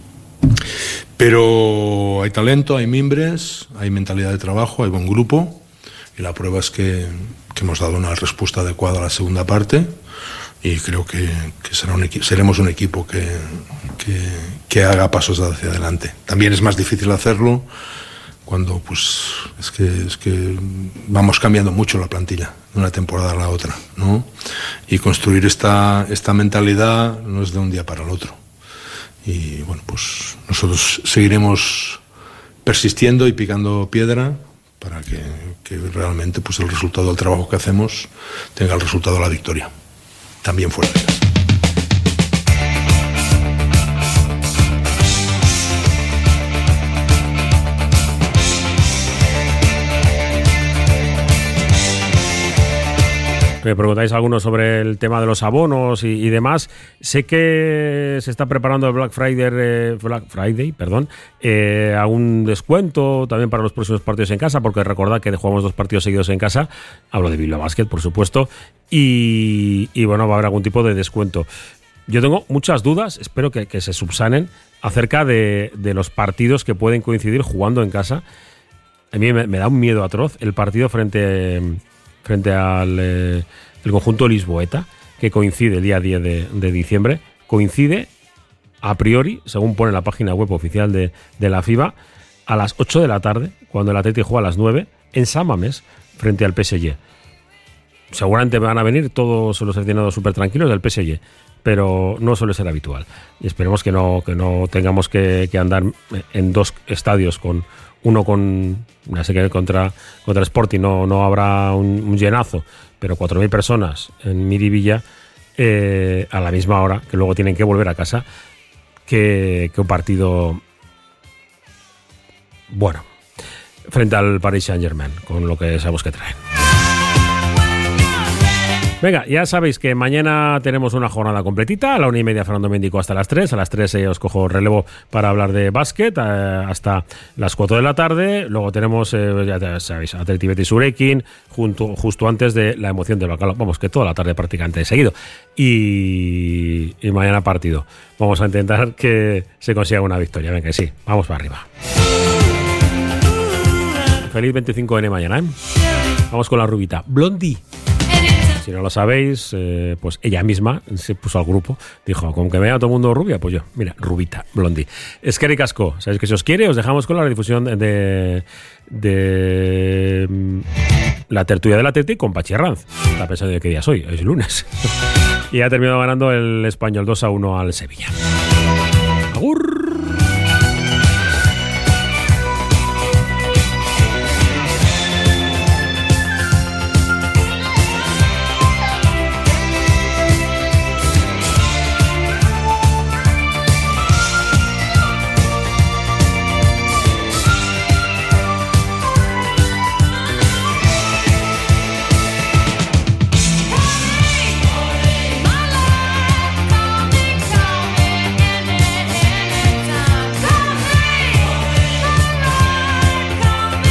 Pero hay talento, hay mimbres, hay mentalidad de trabajo, hay buen grupo y la prueba es que, que hemos dado una respuesta adecuada a la segunda parte. Y creo que, que será un equi- seremos un equipo que, que, que haga pasos hacia adelante. También es más difícil hacerlo cuando pues es que, es que vamos cambiando mucho la plantilla de una temporada a la otra, ¿no? Y construir esta, esta mentalidad no es de un día para el otro. Y bueno, pues nosotros seguiremos persistiendo y picando piedra para que, que realmente pues el resultado del trabajo que hacemos tenga el resultado de la victoria. También fuera de casa. Me preguntáis algunos sobre el tema de los abonos y, y demás. Sé que se está preparando el Black Friday, eh, Black Friday, perdón, eh, a un descuento también para los próximos partidos en casa, porque recordad que jugamos dos partidos seguidos en casa. Hablo de Bilbao Basket, por supuesto, y, y bueno, va a haber algún tipo de descuento. Yo tengo muchas dudas, espero que, que se subsanen, acerca de, de los partidos que pueden coincidir jugando en casa. A mí me, me da un miedo atroz el partido frente... frente al eh, el conjunto lisboeta, que coincide el día diez de, de diciembre, coincide a priori, según pone la página web oficial de, de la FIBA, a las ocho de la tarde, cuando el Atleti juega a las nueve, en San Mamés, frente al P S G. Seguramente van a venir todos los aficionados súper tranquilos del P S G, pero no suele ser habitual. Y esperemos que no, que no tengamos que, que andar en dos estadios con... Uno con, ya sé que contra, contra Sporting no, no habrá un, un llenazo, pero cuatro mil personas en Miribilla eh, a la misma hora, que luego tienen que volver a casa, que, que un partido, bueno, frente al Paris Saint-Germain, con lo que sabemos que traen. Venga, ya sabéis que mañana tenemos una jornada completita, a la una y media Fernando Méndico hasta las tres, a las tres eh, os cojo relevo para hablar de básquet eh, hasta las cuatro de la tarde, luego tenemos, eh, ya sabéis, Atleti Betis Urekin, junto, justo antes de la emoción del bacalao, vamos, que toda la tarde prácticamente de seguido, y, y mañana partido. Vamos a intentar que se consiga una victoria, venga, que sí, vamos para arriba. Feliz veinticinco ene mañana, ¿eh? Vamos con la rubita. Blondie. Si no lo sabéis, eh, pues ella misma se puso al grupo. Dijo, como que vea a todo el mundo rubia, pues yo, mira, rubita, Blondie. Es que ricasco. ¿Sabéis que si os quiere? Os dejamos con la difusión de, de, de la tertulia del Atleti con Pachi Arranz. Está pensando de qué día es hoy. Es lunes. Y ha terminado ganando el Español dos a uno al Sevilla.